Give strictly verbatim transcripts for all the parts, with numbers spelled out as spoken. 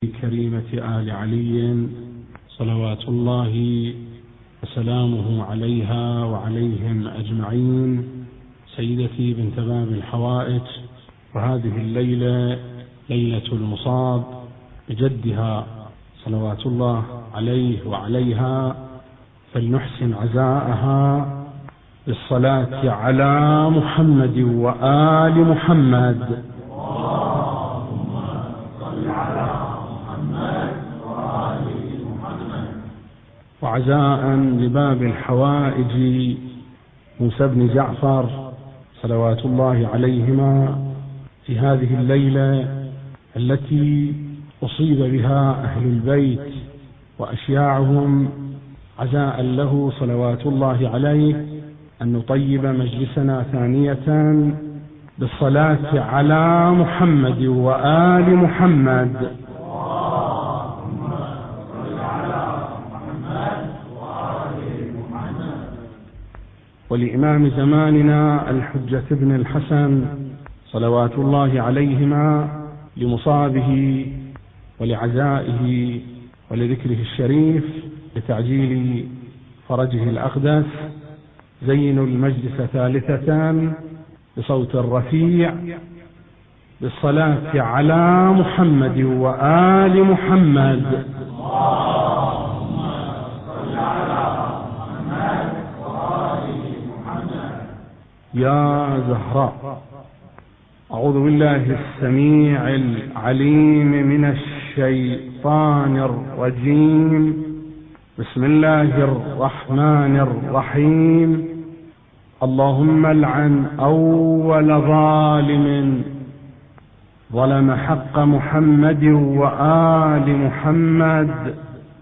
كريمة آل علي صلوات الله وسلامه عليها وعليهم أجمعين، سيدتي بنت باب الحوائج. وهذه الليلة ليلة المصاب بجدها صلوات الله عليه وعليها، فلنحسن عزاءها بالصلاة على محمد وآل محمد. وعزاء لباب الحوائج موسى بن جعفر صلوات الله عليهما في هذه الليلة التي أصيب بها أهل البيت وأشياعهم، عزاء له صلوات الله عليه أن نطيب مجلسنا ثانية بالصلاة على محمد وآل محمد. ولإمام زماننا الحجة بن الحسن صلوات الله عليهما، لمصابه ولعزائه ولذكره الشريف لتعجيل فرجه الأقدس، زينوا المجلس ثالثة بصوت رفيع بالصلاة على محمد وآل محمد. يا زهراء، أعوذ بالله السميع العليم من الشيطان الرجيم. بسم الله الرحمن الرحيم. اللهم لعن أول ظالم ظلم حق محمد وآل محمد،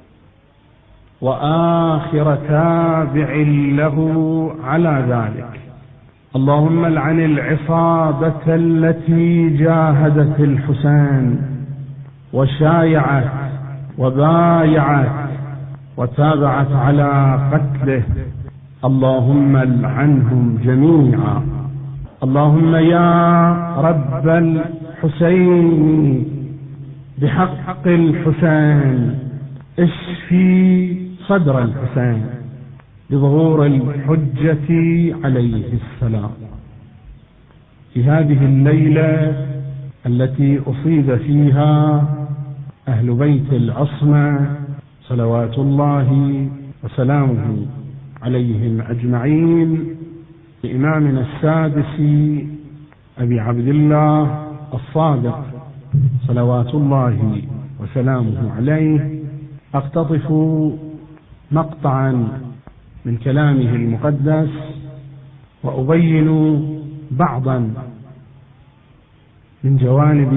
وآخر تابع له على ذلك. اللهم لعن العصابة التي جاهدت الحسين وشايعت وبايعت وتابعت على قتله. اللهم لعنهم جميعا. اللهم يا رب الحسين بحق الحسين اشفي صدر الحسين بظهور الحجة عليه السلام. في هذه الليلة التي أصيب فيها أهل بيت العصمة صلوات الله وسلامه عليهم أجمعين، لإمامنا السادس أبي عبد الله الصادق صلوات الله وسلامه عليه، أقتطف مقطعا من كلامه المقدس وأبين بعضا من جوانب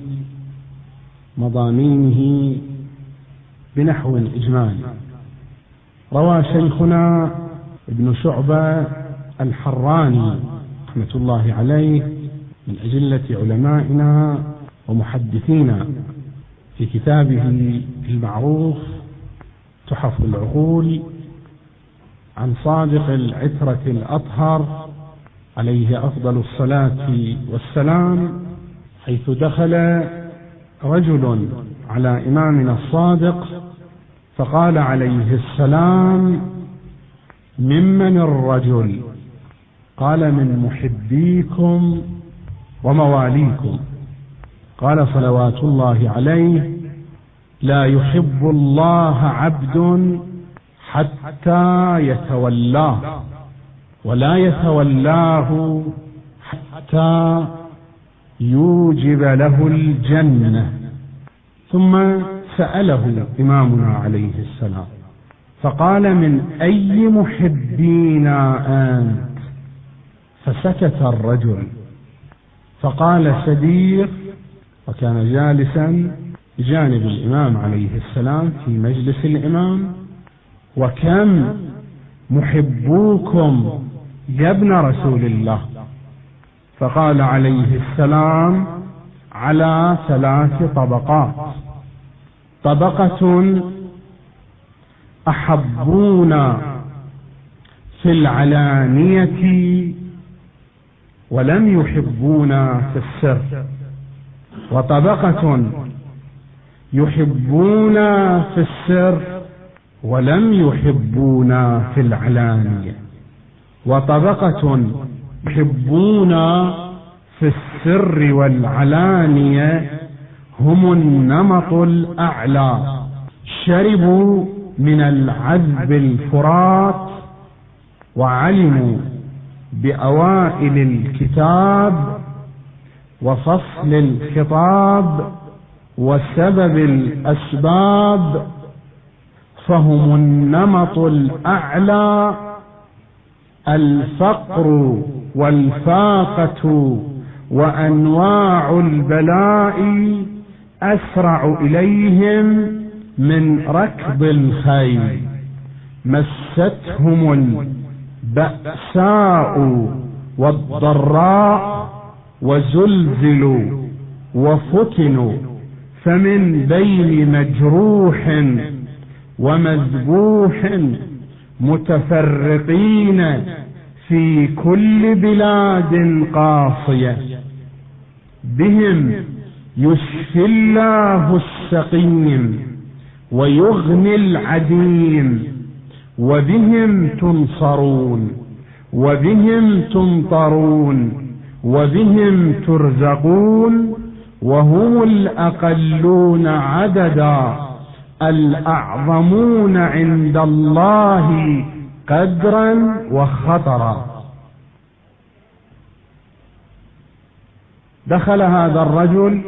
مضامينه بنحو إجمالي. روى شيخنا ابن شعبة الحراني رحمة الله عليه من أجلة علمائنا ومحدثينا في كتابه المعروف تحف العقول عن صادق العترة الأطهر عليه أفضل الصلاة والسلام، حيث دخل رجل على إمامنا الصادق فقال عليه السلام: ممن الرجل؟ قال: من محبيكم ومواليكم. قال صلوات الله عليه: لا يحب الله عبد حتى يتولاه، ولا يتولاه حتى يوجب له الجنة. ثم سأله إمامنا عليه السلام فقال: من أي محبينا أنت؟ فسكت الرجل فقال: صديق. وكان جالسا بجانب الإمام عليه السلام في مجلس الإمام: وكم محبوكم يا ابن رسول الله؟ فقال عليه السلام: على ثلاث طبقات. طبقة أحبونا في العلانية ولم يحبونا في السر، وطبقة يحبون في السر ولم يحبون في العلانية، وطبقة يحبون في السر والعلانية هم النمط الأعلى، شربوا من العذب الفرات وعلموا بأوائل الكتاب وفصل الخطاب وسبب الأسباب، فهم النمط الأعلى. الفقر والفاقة وأنواع البلاء أسرع إليهم من ركض الخيل، مستهم البأساء والضراء وزلزلوا وفتنوا، فمن بين مجروح ومذبوح متفرقين في كل بلاد قاصية، بهم يشفي الله السقيم ويغني العديم، وبهم تنصرون وبهم تمطرون وبهم ترزقون، وهم الأقلون عددا الأعظمون عند الله قدرا وخطرا. دخل هذا الرجل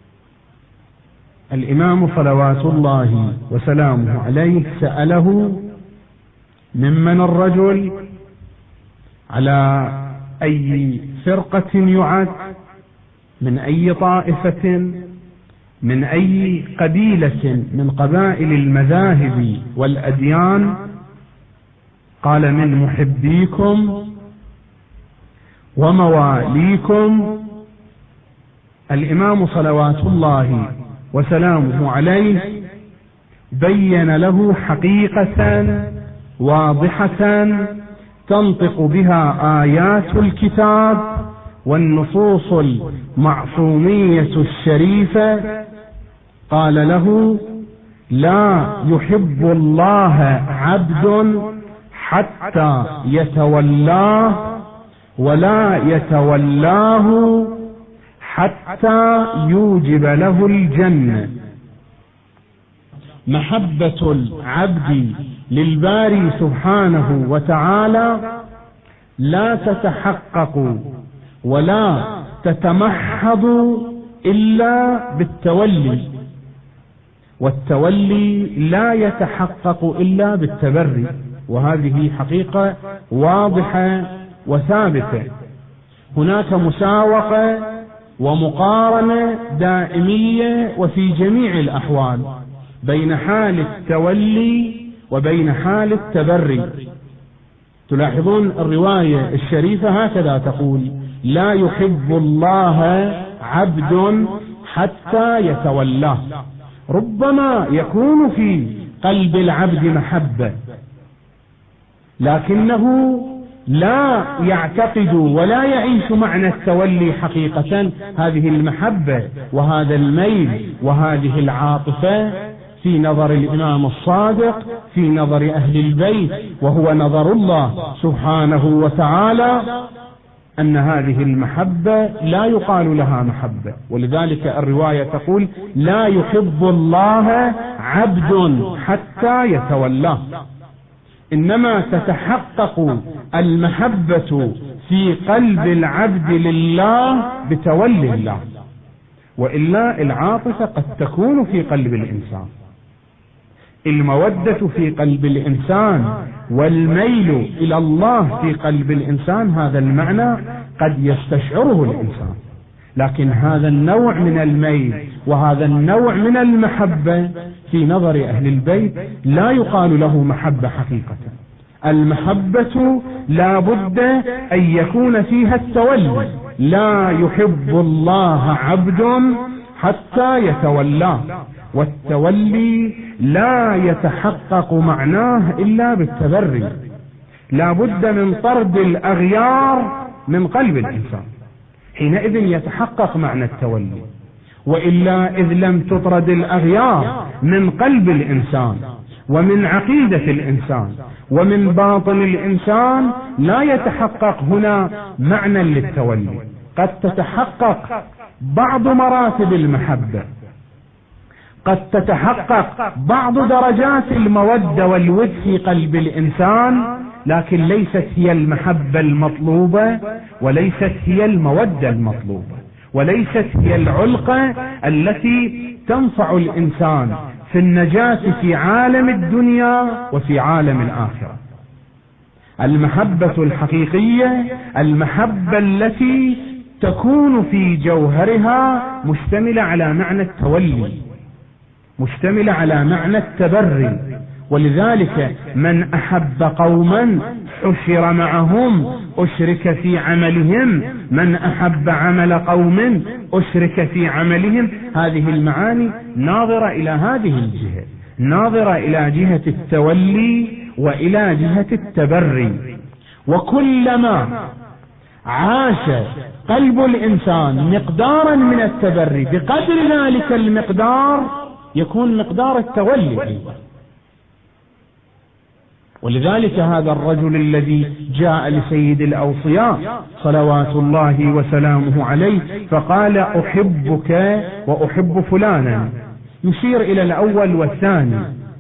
الإمام صلوات الله وسلامه عليه، سأله ممن الرجل، على أي فرقة يعد، من أي طائفة، من أي قبيلة من قبائل المذاهب والأديان؟ قال من محبيكم ومواليكم. الإمام صلوات الله وسلامه عليه بين له حقيقة واضحة تنطق بها آيات الكتاب والنصوص المعصومية الشريفة. قال له لا يحب الله عبد حتى يتولاه، ولا يتولاه حتى يوجب له الجنة. محبة العبد للباري سبحانه وتعالى لا تتحقق ولا تتمحض إلا بالتولي، والتولي لا يتحقق إلا بالتبري، وهذه حقيقة واضحة وثابتة. هناك مساوقة ومقارنة دائمية وفي جميع الأحوال بين حال التولي وبين حال التبري. تلاحظون الرواية الشريفة هكذا تقول: لا يحب الله عبد حتى يتولاه. ربما يكون في قلب العبد محبة، لكنه لا يعتقد ولا يعيش معنى التولي حقيقة. هذه المحبة وهذا الميل وهذه العاطفة في نظر الإمام الصادق، في نظر أهل البيت، وهو نظر الله سبحانه وتعالى، أن هذه المحبة لا يقال لها محبة. ولذلك الرواية تقول: لا يحب الله عبد حتى يتولاه. إنما تتحقق المحبة في قلب العبد لله بتولي الله، وإلا العاطفة قد تكون في قلب الإنسان. المودة في قلب الإنسان والميل إلى الله في قلب الإنسان، هذا المعنى قد يستشعره الإنسان، لكن هذا النوع من الميل وهذا النوع من المحبة في نظر أهل البيت لا يقال له محبة حقيقة. المحبة لا بد أن يكون فيها التولي. لا يحب الله عبد حتى يتولاه، والتولي لا يتحقق معناه إلا بالتبري. لا بد من طرد الأغيار من قلب الإنسان، حينئذ يتحقق معنى التولي. وإلا إذ لم تطرد الأغيار من قلب الإنسان ومن عقيدة الإنسان ومن باطن الإنسان لا يتحقق هنا معنى للتولي. قد تتحقق بعض مراتب المحبة، قد تتحقق بعض درجات المودة والود في قلب الإنسان، لكن ليست هي المحبة المطلوبة، وليست هي المودة المطلوبة، وليست هي العلقة التي تنفع الإنسان في النجاة في عالم الدنيا وفي عالم الآخرة. المحبة الحقيقية المحبة التي تكون في جوهرها مشتملة على معنى التولي، مشتملة على معنى التبري. ولذلك من أحب قوما حشر معهم أشرك في عملهم، من أحب عمل قوم أشرك في عملهم. هذه المعاني ناظرة إلى هذه الجهة، ناظرة إلى جهة التولي وإلى جهة التبري. وكلما عاش قلب الإنسان مقدارا من التبري بقدر ذلك المقدار يكون مقدار التولي أيضا. ولذلك هذا الرجل الذي جاء لسيد الأوصياء صلوات الله وسلامه عليه فقال أحبك وأحب فلانا، يشير إلى الأول والثاني،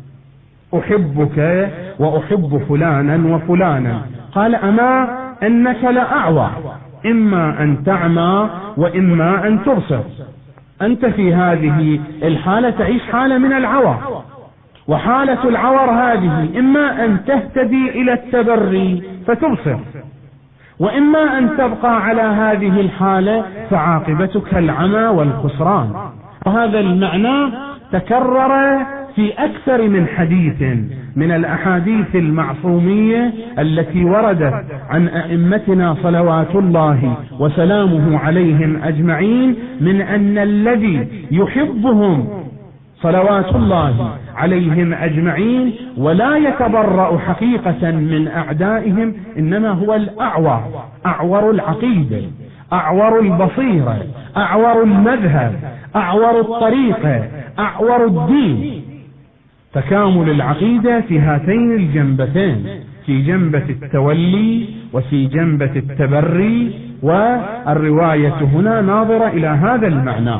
أحبك وأحب فلانا وفلانا. قال أما أنك لأعور، إما أن تعمى وإما أن تبصر. أنت في هذه الحالة تعيش حالة من العور، وحالة العور هذه إما أن تهتدي إلى التبري فتبصر، وإما أن تبقى على هذه الحالة فعاقبتك العمى والخسران. وهذا المعنى تكرر في أكثر من حديث من الأحاديث المعصومية التي وردت عن أئمتنا صلوات الله وسلامه عليهم أجمعين، من أن الذي يحبهم صلوات الله عليهم أجمعين ولا يتبرأ حقيقة من أعدائهم إنما هو الأعور، أعور العقيدة، أعور البصيرة، أعور المذهب، أعور الطريقة، أعور الدين. تكامل العقيدة في هاتين الجنبتين، في جنبة التولي وفي جنبة التبري. والرواية هنا ناظرة إلى هذا المعنى: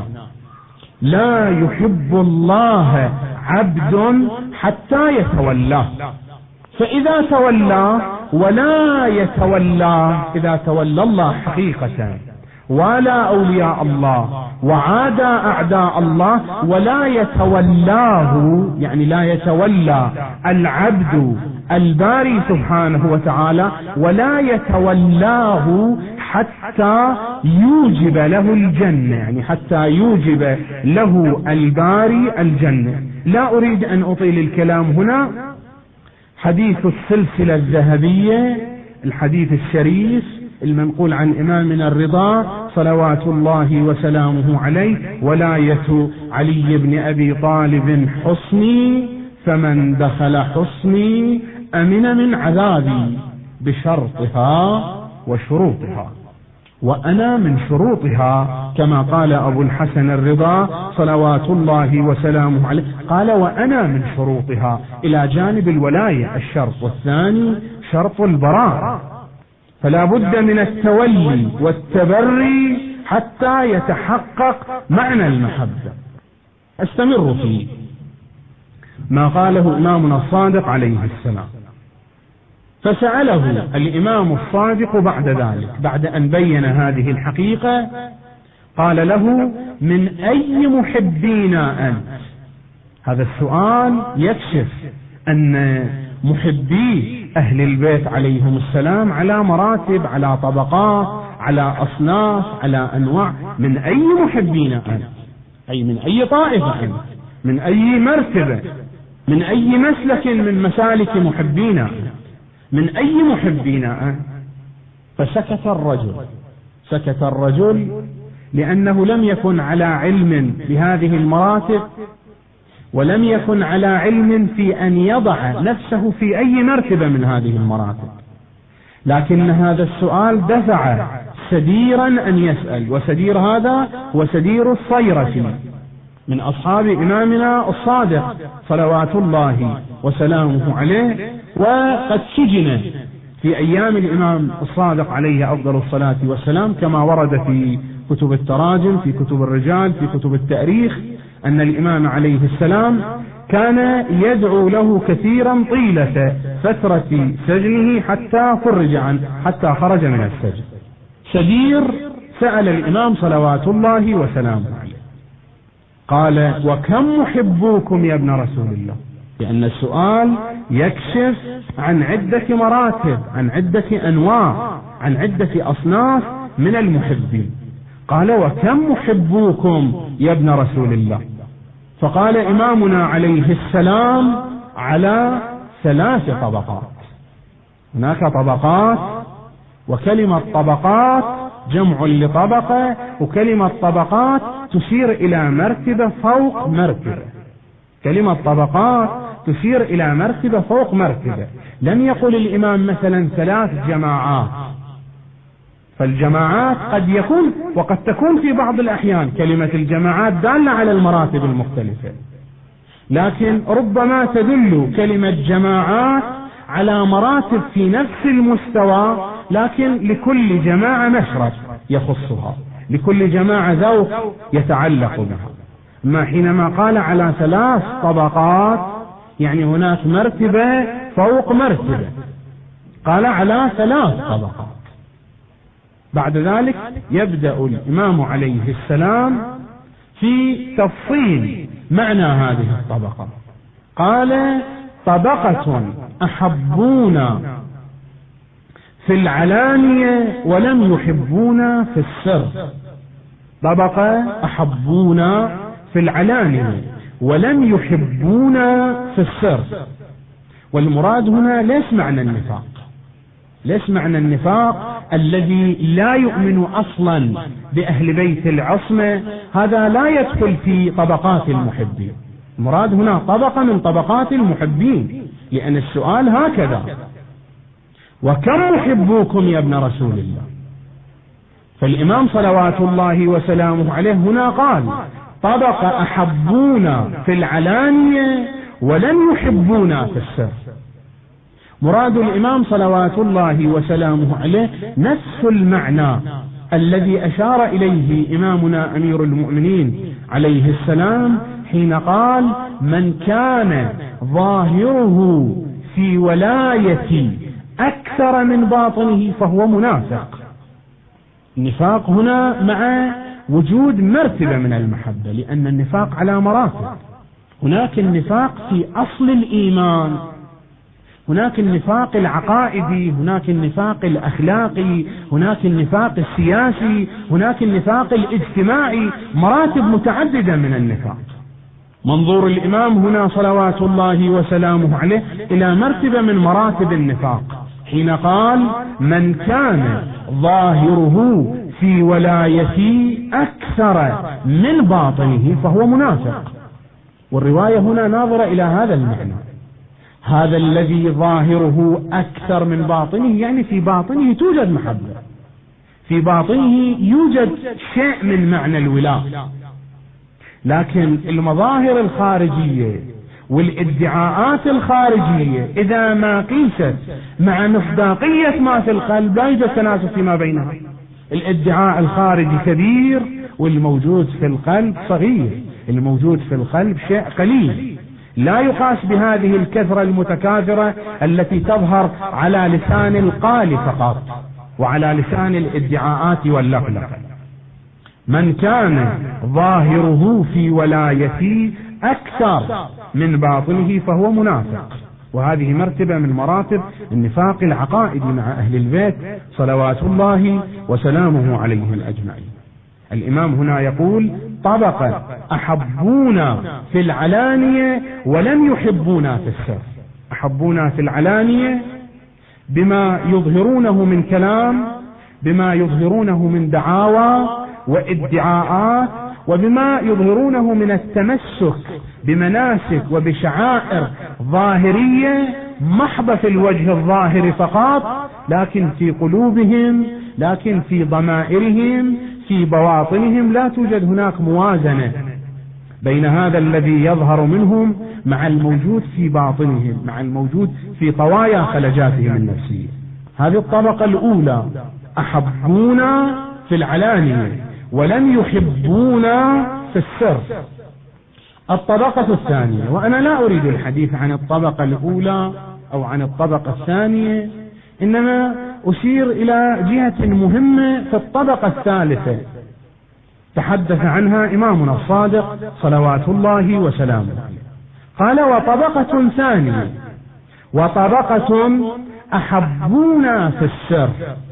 لا يحب الله عبد حتى يتولاه، فإذا تولى ولا يتولى، إذا تولى الله حقيقة ولا أولياء الله وعادى أعداء الله ولا يتولاه، يعني لا يتولى العبد الباري سبحانه وتعالى ولا يتولاه حتى يوجب له الجنة، يعني حتى يوجب له الباري الجنة. لا أريد أن أطيل الكلام هنا. حديث السلسلة الذهبية، الحديث الشريف المنقول عن إمامنا الرضا صلوات الله وسلامه عليه: ولاية علي بن أبي طالب حصني، فمن دخل حصني أمن من عذابي بشرطها وشروطها. وأنا من شروطها كما قال أبو الحسن الرضا صلوات الله وسلامه عليه، قال وأنا من شروطها، إلى جانب الولاية الشرط الثاني شرط البراءة. فلا بد من التولي والتبري حتى يتحقق معنى المحبة. استمر في ما قاله إمامنا الصادق عليه السلام. فسأله الإمام الصادق بعد ذلك، بعد أن بين هذه الحقيقة، قال له: من أي محبينا أنت؟ هذا السؤال يكشف أن محبي أهل البيت عليهم السلام على مراتب، على طبقات، على أصناف، على أنواع. من أي محبينا أنت؟ أي من أي طائفة أنت؟ من أي مرتبة؟ من أي مسلك من مسالك محبينا أنت؟ من أي محبينا أنت؟ فسكت الرجل، سكت الرجل لأنه لم يكن على علم بهذه المراتب، ولم يكن على علم في أن يضع نفسه في أي مرتبة من هذه المراتب. لكن هذا السؤال دفع سديرا أن يسأل، وسدير هذا هو سدير الصيرفي من أصحاب إمامنا الصادق صلوات الله وسلامه عليه، وقد سجن في أيام الإمام الصادق عليه أفضل الصلاة والسلام، كما ورد في كتب التراجم، في كتب الرجال، في كتب التاريخ، أن الإمام عليه السلام كان يدعو له كثيرا طيلة فترة سجنه حتى فرج عنه، حتى خرج من السجن. سدير سأل الإمام صلوات الله وسلامه عليه، قال: وكم محبوكم يا ابن رسول الله؟ لأن السؤال يكشف عن عدة مراتب، عن عدة أنواع، عن عدة أصناف من المحبين. قال: وكم محبوكم يا ابن رسول الله؟ فقال إمامنا عليه السلام: على ثلاث طبقات. هناك طبقات، وكلمة طبقات جمع لطبقة، وكلمة طبقات تشير إلى مرتبة فوق مرتبة. كلمة طبقات تشير إلى مرتبة فوق مرتبة. لم يقل الإمام مثلا ثلاث جماعات، فالجماعات قد يكون وقد تكون في بعض الأحيان كلمة الجماعات دالة على المراتب المختلفة، لكن ربما تدل كلمة جماعات على مراتب في نفس المستوى، لكن لكل جماعة مشرب يخصها، لكل جماعة ذوق يتعلق بها. ما حينما قال على ثلاث طبقات يعني هناك مرتبة فوق مرتبة، قال على ثلاث طبقات. بعد ذلك يبدأ الإمام عليه السلام في تفصيل معنى هذه الطبقة. قال: طبقة أحبونا في العلانية ولم يحبونا في السر. طبقة أحبونا في العلانية ولم يحبونا في السر. والمراد هنا ليس معنى النفاق، ليس معنى النفاق الذي لا يؤمن أصلا بأهل بيت العصمة، هذا لا يدخل في طبقات المحبين. المراد هنا طبقة من طبقات المحبين، لأن السؤال هكذا: وكم محبوكم يا ابن رسول الله؟ فالإمام صلوات الله وسلامه عليه هنا قال: طبقة أحبونا في العلانية ولم يحبونا في السر. مراد الإمام صلوات الله وسلامه عليه نفس المعنى الذي أشار إليه إمامنا أمير المؤمنين عليه السلام حين قال: من كان ظاهره في ولاية أكثر من باطنه فهو منافق. النفاق هنا مع وجود مرتبة من المحبة، لأن النفاق على مراتب. هناك النفاق في أصل الإيمان، هناك النفاق العقائدي، هناك النفاق الأخلاقي، هناك النفاق السياسي، هناك النفاق الاجتماعي، مراتب متعددة من النفاق. منظور الإمام هنا صلوات الله وسلامه عليه إلى مرتبة من مراتب النفاق حين قال: من كان ظاهره في ولاية أكثر من باطنه فهو منافق. والرواية هنا ناظرة إلى هذا المعنى، هذا الذي ظاهره أكثر من باطنه يعني في باطنه توجد محبة، في باطنه يوجد شيء من معنى الولاء، لكن المظاهر الخارجية والادعاءات الخارجية إذا ما قيست مع مصداقية ما في القلب لا يوجد تناسب فيما بينها. الادعاء الخارجي كبير والموجود في القلب صغير، الموجود في القلب شيء قليل، لا يقاس بهذه الكثرة المتكاثرة التي تظهر على لسان القال فقط وعلى لسان الادعاءات واللفظ. من كان ظاهره في ولايتي أكثر من باطنه فهو منافق. وهذه مرتبة من مراتب النفاق العقائدي مع أهل البيت صلوات الله وسلامه عليهم أجمعين. الإمام هنا يقول: طبقة أحبونا في العلانية ولم يحبونا في السر. أحبونا في العلانية بما يظهرونه من كلام، بما يظهرونه من دعاوى وادعاءات، وبما يظهرونه من التمسك بمناسك وبشعائر ظاهرية محضة في الوجه الظاهر فقط، لكن في قلوبهم لكن في ضمائرهم في بواطنهم لا توجد هناك موازنة بين هذا الذي يظهر منهم مع الموجود في باطنهم، مع الموجود في طوايا خلجاتهم النفسية. هذه الطبقة الأولى، أحبونا في العلانية ولم يحبونا في السر. الطبقة الثانية، وأنا لا أريد الحديث عن الطبقة الأولى أو عن الطبقة الثانية، إنما أشير إلى جهة مهمة في الطبقة الثالثة تحدث عنها إمامنا الصادق صلوات الله وسلامه عليه. قال: وطبقة ثانية، وطبقة أحبونا في السر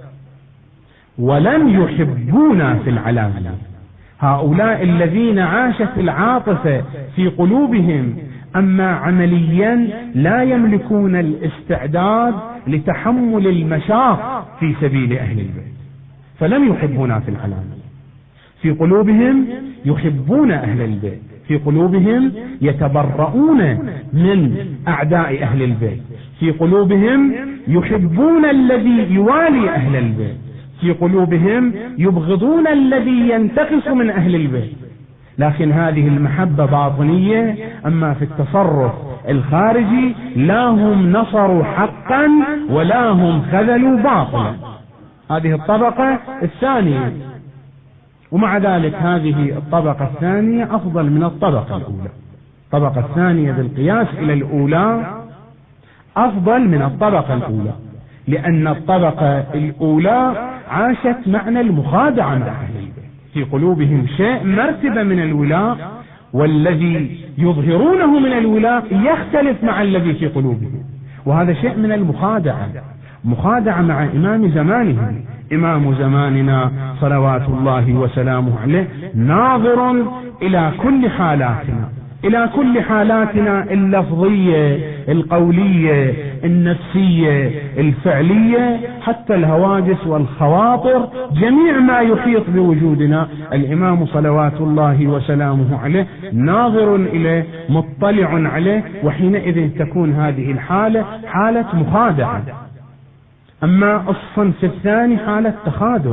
ولم يحبونا في العلانية. هؤلاء الذين عاشت العاطفة في قلوبهم، أما عمليا لا يملكون الاستعداد لتحمل المشاق في سبيل أهل البيت، فلم يحبونا في العلانية. في قلوبهم يحبون أهل البيت، في قلوبهم يتبرؤون من أعداء أهل البيت، في قلوبهم يحبون الذي يوالي أهل البيت، في قلوبهم يبغضون الذي ينتقص من أهل البيت. لكن هذه المحبة باطنية، أما في التصرف الخارجي لا هم نصروا حقا ولا هم خذلوا باطلا. هذه الطبقة الثانية. ومع ذلك هذه الطبقة الثانية أفضل من الطبقة الأولى. الطبقة الثانية بالقياس إلى الأولى أفضل من الطبقة الأولى، لأن الطبقة الأولى عاشت معنى المخادعة مع أهل البيت، في قلوبهم شيء مرتبة من الولاء، والذي يظهرونه من الولاء يختلف مع الذي في قلوبهم، وهذا شيء من المخادعة، مخادعة مع إمام زمانهم. إمام زماننا صلوات الله وسلامه عليه ناظر إلى كل حالاتنا، إلى كل حالاتنا اللفظية، القولية، النفسية، الفعلية، حتى الهواجس والخواطر، جميع ما يحيط بوجودنا الإمام صلوات الله وسلامه عليه ناظر إليه، مطلع عليه، وحينئذ تكون هذه الحالة حالة مخادعة. أما الصنف الثاني حالة تخاذل.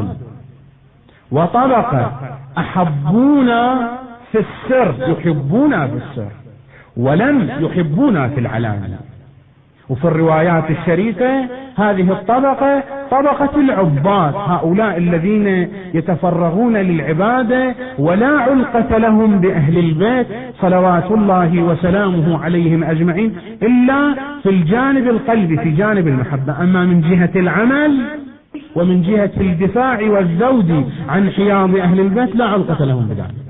وطبقة أحبونا في السر، يحبونا في السر ولم يحبونا في العلانية. وفي الروايات الشريفة هذه الطبقة طبقة العباد، هؤلاء الذين يتفرغون للعبادة ولا علقة لهم بأهل البيت صلوات الله وسلامه عليهم أجمعين إلا في الجانب القلبي، في جانب المحبة. أما من جهة العمل ومن جهة الدفاع والزود عن حياض أهل البيت لا علقة لهم بذلك،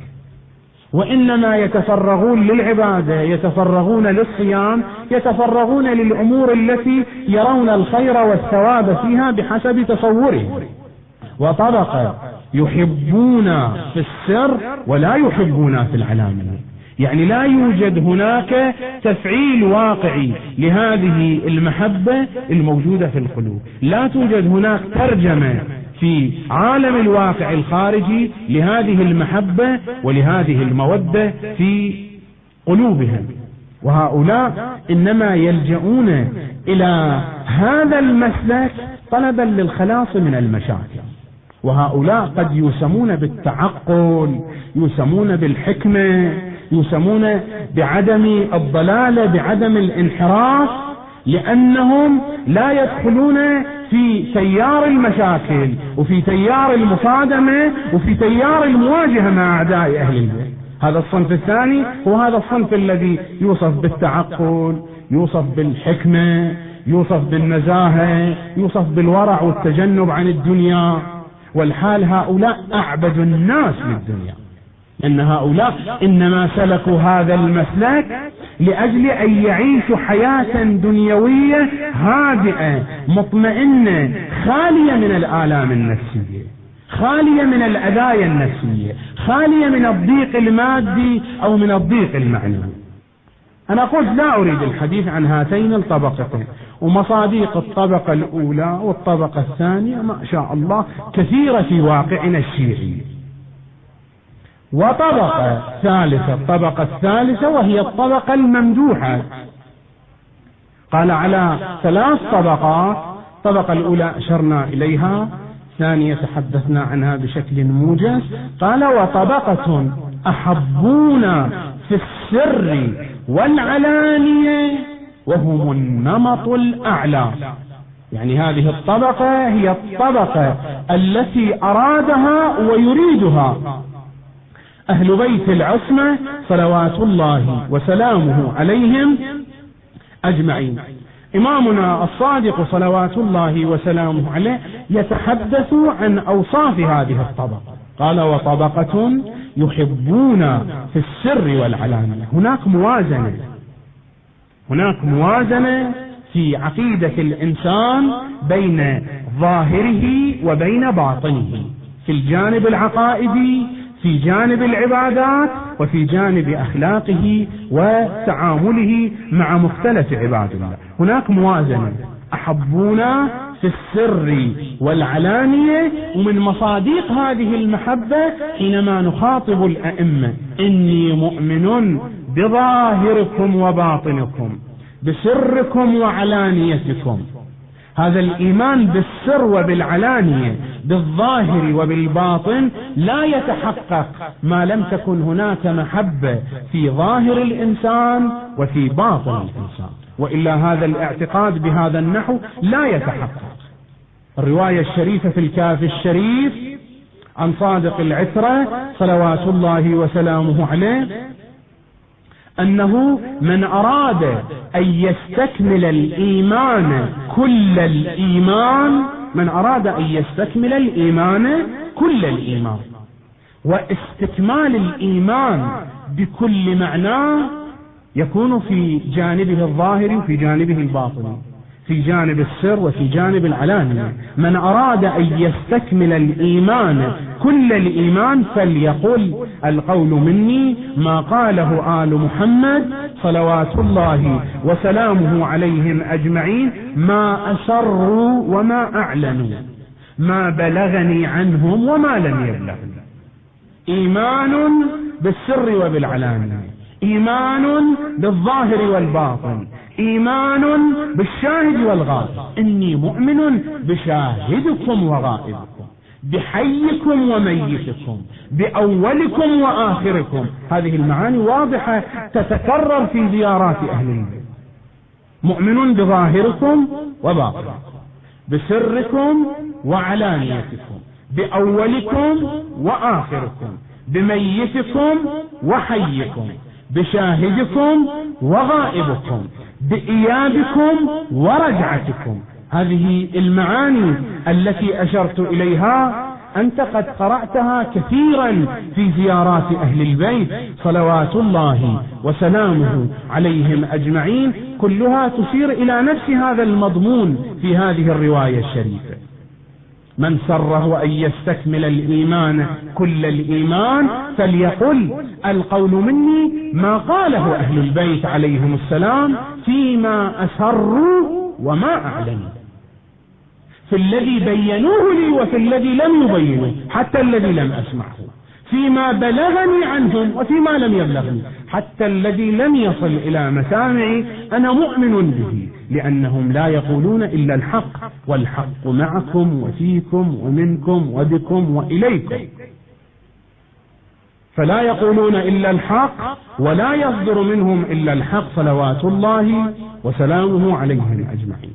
وإنما يتفرغون للعبادة، يتفرغون للصيام، يتفرغون للأمور التي يرون الخير والثواب فيها بحسب تصورهم. وطبقة يحبون في السر ولا يحبون في العلانية، يعني لا يوجد هناك تفعيل واقعي لهذه المحبة الموجودة في القلوب، لا توجد هناك ترجمة في عالم الواقع الخارجي لهذه المحبة ولهذه المودة في قلوبهم. وهؤلاء إنما يلجؤون إلى هذا المسلك طلبا للخلاص من المشاكل. وهؤلاء قد يسمون بالتعقل، يسمون بالحكمة، يسمون بعدم الضلالة، بعدم الانحراف، لأنهم لا يدخلون في تيار المشاكل وفي تيار المصادمة وفي تيار المواجهة مع أعداء أهل البيت. هذا الصنف الثاني هو هذا الصنف الذي يوصف بالتعقل، يوصف بالحكمة، يوصف بالنزاهة، يوصف بالورع والتجنب عن الدنيا. والحال هؤلاء أعبد الناس للدنيا، إن هؤلاء إنما سلكوا هذا المسلك لأجل أن يعيشوا حياة دنيوية هادئة مطمئنة خالية من الآلام النفسية، خالية من الأذايا النفسية، خالية من الضيق المادي أو من الضيق المعنوي. أنا قلت لا أريد الحديث عن هاتين الطبقتين، ومصاديق الطبقة الأولى والطبقة الثانية ما شاء الله كثيرة في واقعنا الشيعي. وطبقة ثالثة، الطبقة الثالثة وهي الطبقة الممدوحة. قال على ثلاث طبقات. الطبقة الأولى أشرنا إليها ثانية تحدثنا عنها بشكل موجز. قال وطبقة أحبون في السر والعلانية وهم النمط الأعلى. يعني هذه الطبقة هي الطبقة التي أرادها ويريدها أهل بيت العصمة صلوات الله وسلامه عليهم أجمعين. إمامنا الصادق صلوات الله وسلامه عليه يتحدث عن أوصاف هذه الطبقة. قال وطبقة يحبون في السر والعلانية. هناك موازنة، هناك موازنة في عقيدة الإنسان بين ظاهره وبين باطنه، في الجانب العقائدي، في جانب العبادات، وفي جانب أخلاقه وتعامله مع مختلف عباد الله. هناك موازنة. أحبونا في السر والعلانية. ومن مصادق هذه المحبة حينما نخاطب الأئمة: إني مؤمن بظاهركم وباطنكم، بسركم وعلانيتكم. هذا الإيمان بالسر وبالعلانية، بالظاهر وبالباطن، لا يتحقق ما لم تكن هناك محبة في ظاهر الإنسان وفي باطن الإنسان، وإلا هذا الاعتقاد بهذا النحو لا يتحقق. الرواية الشريفة في الكافي الشريف عن صادق العترة صلوات الله وسلامه عليه أنه من أراد أن يستكمل الإيمان كل الإيمان، من أراد أن يستكمل الإيمان كل الإيمان، واستكمال الإيمان بكل معناه يكون في جانبه الظاهر وفي جانبه الباطني، في جانب السر وفي جانب العلانية. من أراد أن يستكمل الإيمان كل الإيمان فليقل القول مني ما قاله آل محمد صلوات الله وسلامه عليهم أجمعين: ما أسروا وما أعلنوا، ما بلغني عنهم وما لم يبلغني. إيمان بالسر وبالعلانية، إيمان بالظاهر والباطن، إيمان بالشاهد والغائب. إني مؤمن بشاهدكم وغائبكم، بحيكم وميتكم، بأولكم وآخركم. هذه المعاني واضحة تتكرر في زيارات أهل البيت. مؤمن بظاهركم وباطنكم، بسركم وعلانيتكم، بأولكم وآخركم، بميتكم وحيكم، بشاهدكم وغائبكم، بإيابكم ورجعتكم. هذه المعاني التي أشرت إليها أنت قد قرأتها كثيرا في زيارات أهل البيت صلوات الله وسلامه عليهم أجمعين، كلها تشير إلى نفس هذا المضمون في هذه الرواية الشريفة: من سره أن يستكمل الإيمان كل الإيمان فليقل القول مني ما قاله أهل البيت عليهم السلام فيما أسروا وما أعلنوا، في الذي بينوه لي وفي الذي لم يبينوه، حتى الذي لم أسمعه، فيما بلغني عنهم وفيما لم يبلغني، حتى الذي لم يصل إلى مسامعي أنا مؤمن به، لأنهم لا يقولون إلا الحق، والحق معكم وفيكم ومنكم وبكم وإليكم. فلا يقولون إلا الحق ولا يصدر منهم إلا الحق صلوات الله وسلامه عليهم أجمعين.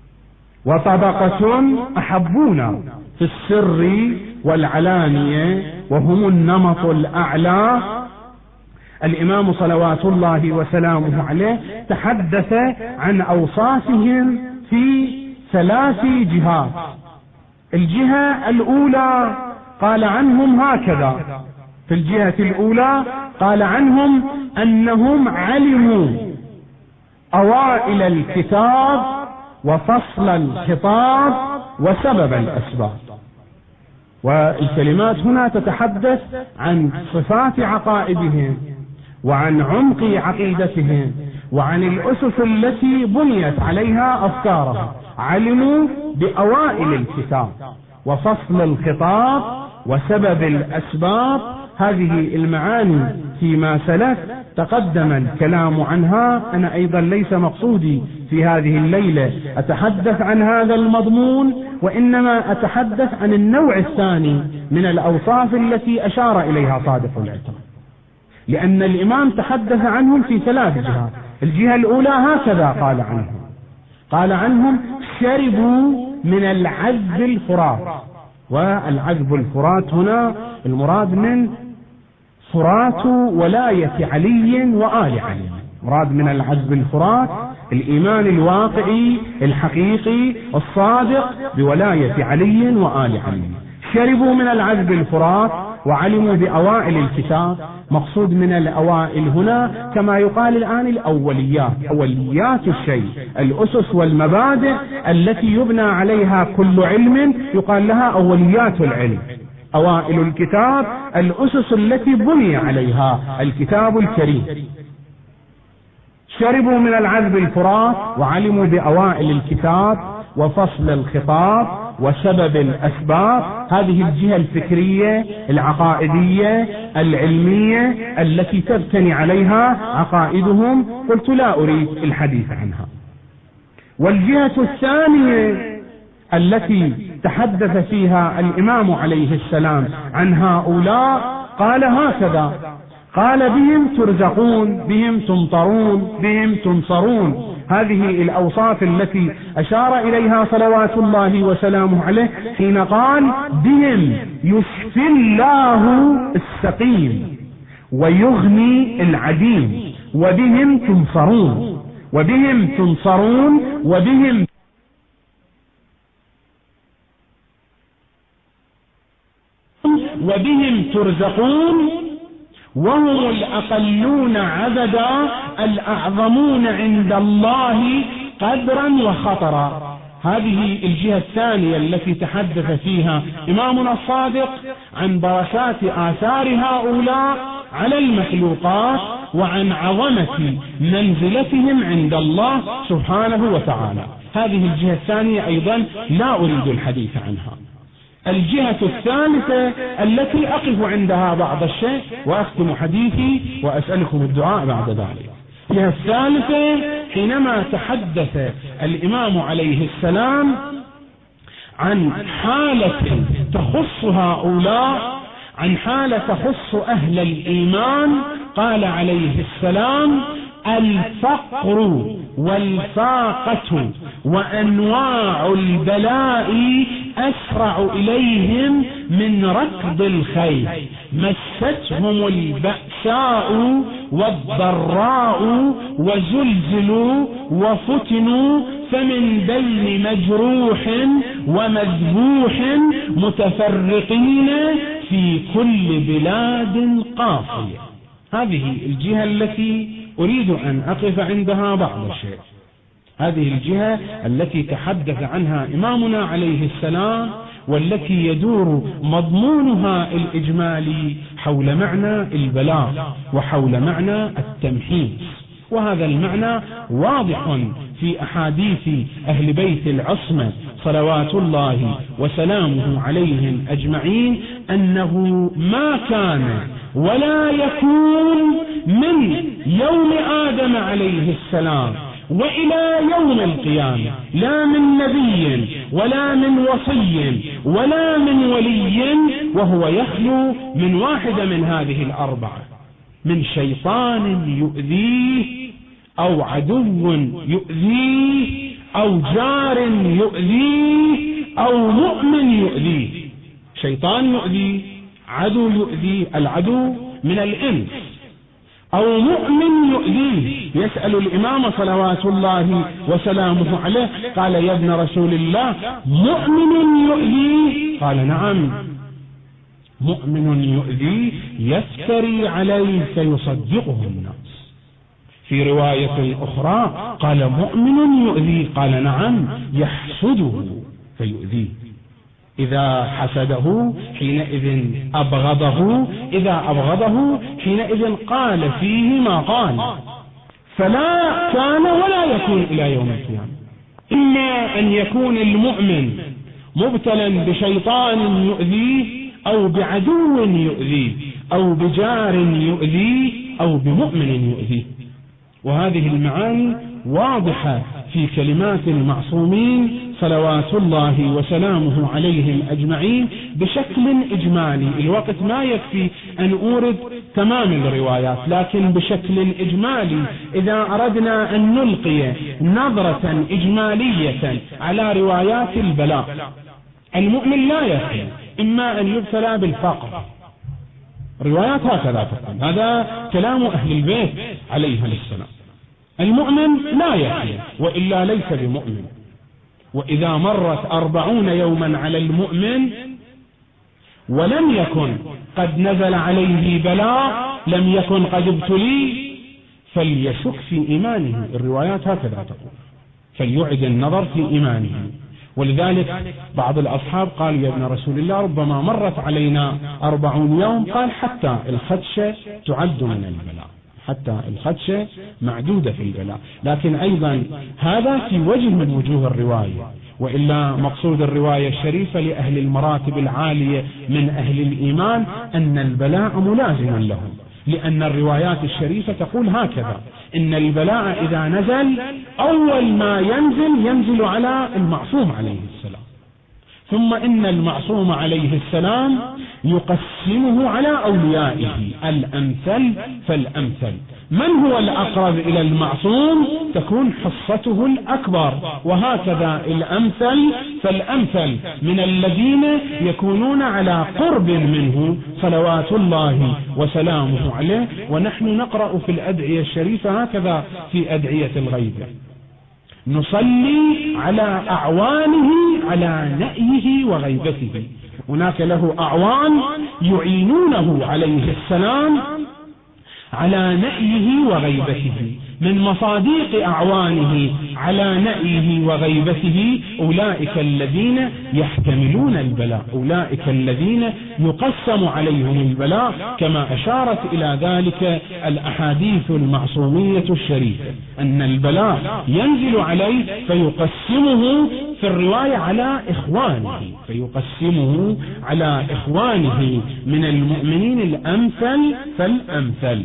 وطبقة أحبونا في السر والعلانية وهم النمط الأعلى. الإمام صلوات الله وسلامه عليه تحدث عن أوصافهم في ثلاث جهات. الجهة الأولى قال عنهم هكذا: في الجهة الأولى قال عنهم أنهم علموا أوائل الكتاب وفصل الخطاب وسبب الأسباب. والكلمات هنا تتحدث عن صفات عقائدهم وعن عمق عقيدتهم وعن الأسس التي بنيت عليها أفكارهم. علموا بأوائل الكتاب وفصل الخطاب وسبب الأسباب. هذه المعاني فيما سلف تقدم الكلام عنها. أنا أيضا ليس مقصودي في هذه الليلة أتحدث عن هذا المضمون، وإنما أتحدث عن النوع الثاني من الأوصاف التي أشار إليها صادق العترة، لأن الإمام تحدث عنهم في ثلاث جهات. الجهة الأولى هكذا قال عنهم، قال عنهم شربوا من العذب الفرات. والعذب الفرات هنا المراد من فرات ولاية علي وآل علي، مراد من العذب الفرات الإيمان الواقعي الحقيقي الصادق بولاية علي وآل علي. شربوا من العذب الفرات وعلموا بأوائل الكتاب. مقصود من الأوائل هنا كما يقال الآن الأوليات، أوليات الشيء، الأسس والمبادئ التي يبنى عليها كل علم يقال لها أوليات العلم. أوائل الكتاب الأسس التي بني عليها الكتاب الكريم. شربوا من العذب الفرات وعلموا بأوائل الكتاب وفصل الخطاب وسبب الأسباب. هذه الجهة الفكرية العقائدية العلمية التي تبتني عليها عقائدهم، قلت لا أريد الحديث عنها. والجهة الثانية التي تحدث فيها الإمام عليه السلام عن هؤلاء قال هكذا، قال بهم ترزقون، بهم تمطرون، بهم تنصرون. هذه الأوصاف التي أشار إليها صلوات الله وسلامه عليه حين قال بهم يشفي الله السقيم ويغني العديم وبهم تنصرون، وبهم تنصرون وبهم وبهم ترزقون، وهم الأقلون عددا الأعظمون عند الله قدرا وخطرا. هذه الجهة الثانية التي تحدث فيها إمامنا الصادق عن بركات آثار هؤلاء على المخلوقات وعن عظمة منزلتهم عند الله سبحانه وتعالى. هذه الجهة الثانية أيضا لا أريد الحديث عنها. الجهة الثالثة التي أقف عندها بعض الشيء وأختم حديثي وأسألكم الدعاء بعد ذلك. الجهة الثالثة حينما تحدث الإمام عليه السلام عن حالة تخص هؤلاء، عن حالة تخص أهل الإيمان، قال عليه السلام الفقر والفاقة وأنواع البلاء أسرع إليهم من ركض الخيل، مستهم البأساء والضراء وزلزلوا وفتنوا، فمن بين مجروح ومذبوح متفرقين في كل بلاد قافية. هذه الجهة التي أريد أن أقف عندها بعض الشيء. هذه الجهة التي تحدث عنها إمامنا عليه السلام والتي يدور مضمونها الإجمالي حول معنى البلاء وحول معنى التمحيص. وهذا المعنى واضح في أحاديث أهل بيت العصمة صلوات الله وسلامه عليهم أجمعين، أنه ما كان ولا يكون من يوم آدم عليه السلام وإلى يوم القيامة لا من نبي ولا من وصي ولا من ولي وهو يخلو من واحدة من هذه الأربعة، من شيطان يؤذيه أو عدو يؤذيه أو جار يؤذيه أو مؤمن يؤذيه. شيطان يؤذيه، عدو يؤذيه، العدو من الإنس، أو مؤمن يؤذيه. يسأل الإمام صلوات الله وسلامه عليه قال يا ابن رسول الله مؤمن يؤذيه؟ قال نعم، مؤمن يؤذيه يفتري عليه فيصدقه الناس. في رواية أخرى قال مؤمن يؤذيه، قال نعم، يحسده فيؤذيه. إذا حسده حينئذ أبغضه، إذا أبغضه حينئذ قال فيه ما قال. فلا كان ولا يكون إلى يوم القيامة. إما أن يكون المؤمن مبتلا بشيطان يؤذيه أو بعدو يؤذيه أو بجار يؤذيه أو بمؤمن يؤذيه. وهذه المعاني واضحة في كلمات المعصومين صلوات الله وسلامه عليهم أجمعين بشكل إجمالي. الوقت ما يكفي أن أورد تمام الروايات، لكن بشكل إجمالي إذا أردنا أن نلقي نظرة إجمالية على روايات البلاء. المؤمن لا يخلو إما أن يبتلى بالفقر، روايات هكذا تقول، هذا كلام أهل البيت عليهم السلام. المؤمن لا يخلو وإلا ليس بمؤمن. وإذا مرت أربعون يوما على المؤمن ولم يكن قد نزل عليه بلاء، لم يكن قد ابتلي، فليشك في إيمانه. الروايات هكذا تقول، فليعد النظر في إيمانه. ولذلك بعض الأصحاب قال يا ابن رسول الله ربما مرت علينا أربعون يوم، قال حتى الخدشة تعد من البلاء، حتى الخدشة معدودة في البلاء. لكن أيضا هذا في وجه من وجوه الرواية، وإلا مقصود الرواية الشريفة لأهل المراتب العالية من أهل الإيمان أن البلاء ملازم لهم، لأن الروايات الشريفة تقول هكذا: إن البلاء إذا نزل أول ما ينزل ينزل على المعصوم عليه السلام، ثم إن المعصوم عليه السلام يقسمه على أوليائه الأمثل فالأمثل. من هو الأقرب إلى المعصوم تكون حصته الأكبر، وهكذا الأمثل فالأمثل من الذين يكونون على قرب منه صلوات الله وسلامه عليه. ونحن نقرأ في الأدعية الشريفة هكذا في أدعية الغيبة: نصلي على أعوانه على نأيه وغيبته. هناك له أعوان يعينونه عليه السلام على نأيه وغيبته. من مصاديق أعوانه على نأيه وغيبته أولئك الذين يحتملون البلاء، أولئك الذين يقسم عليهم البلاء، كما أشارت إلى ذلك الأحاديث المعصومية الشريفة، أن البلاء ينزل عليه فيقسمه في الرواية على إخوانه، فيقسمه على إخوانه من المؤمنين الأمثل فالأمثل.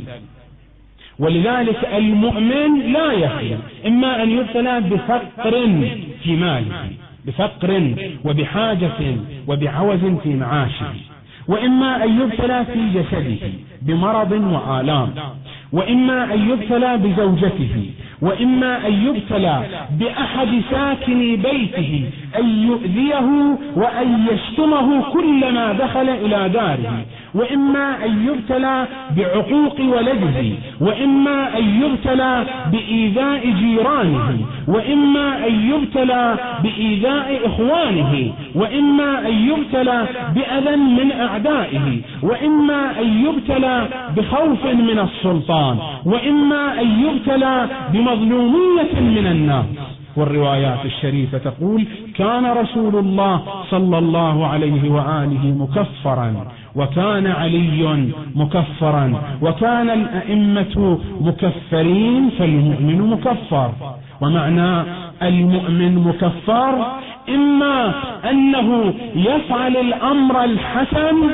ولذلك المؤمن لا يخلو إما أن يبتلى بفقر في ماله، بفقر وبحاجة وبعوز في معاشه، وإما أن يبتلى في جسده بمرض وآلام، وإما أن يبتلى بزوجته، وإما أن يبتلى بأحد ساكني بيته أن يؤذيه وأن يشتمه كلما دخل إلى داره، وإما أن يبتلى بعقوق ولده، وإما أن يبتلى بإيذاء جيرانه، وإما أن يبتلى بإيذاء إخوانه، وإما أن يبتلى بأذى من أعدائه، وإما أن يبتلى بخوف من السلطان، وإما أن يبتلى بمظلومية من الناس. والروايات الشريفة تقول: كان رسول الله صلى الله عليه وآله مكفرا، وكان علي مكفرا، وكان الأئمة مكفرين، فالمؤمن مكفر. ومعنى المؤمن مكفر إما أنه يفعل الأمر الحسن،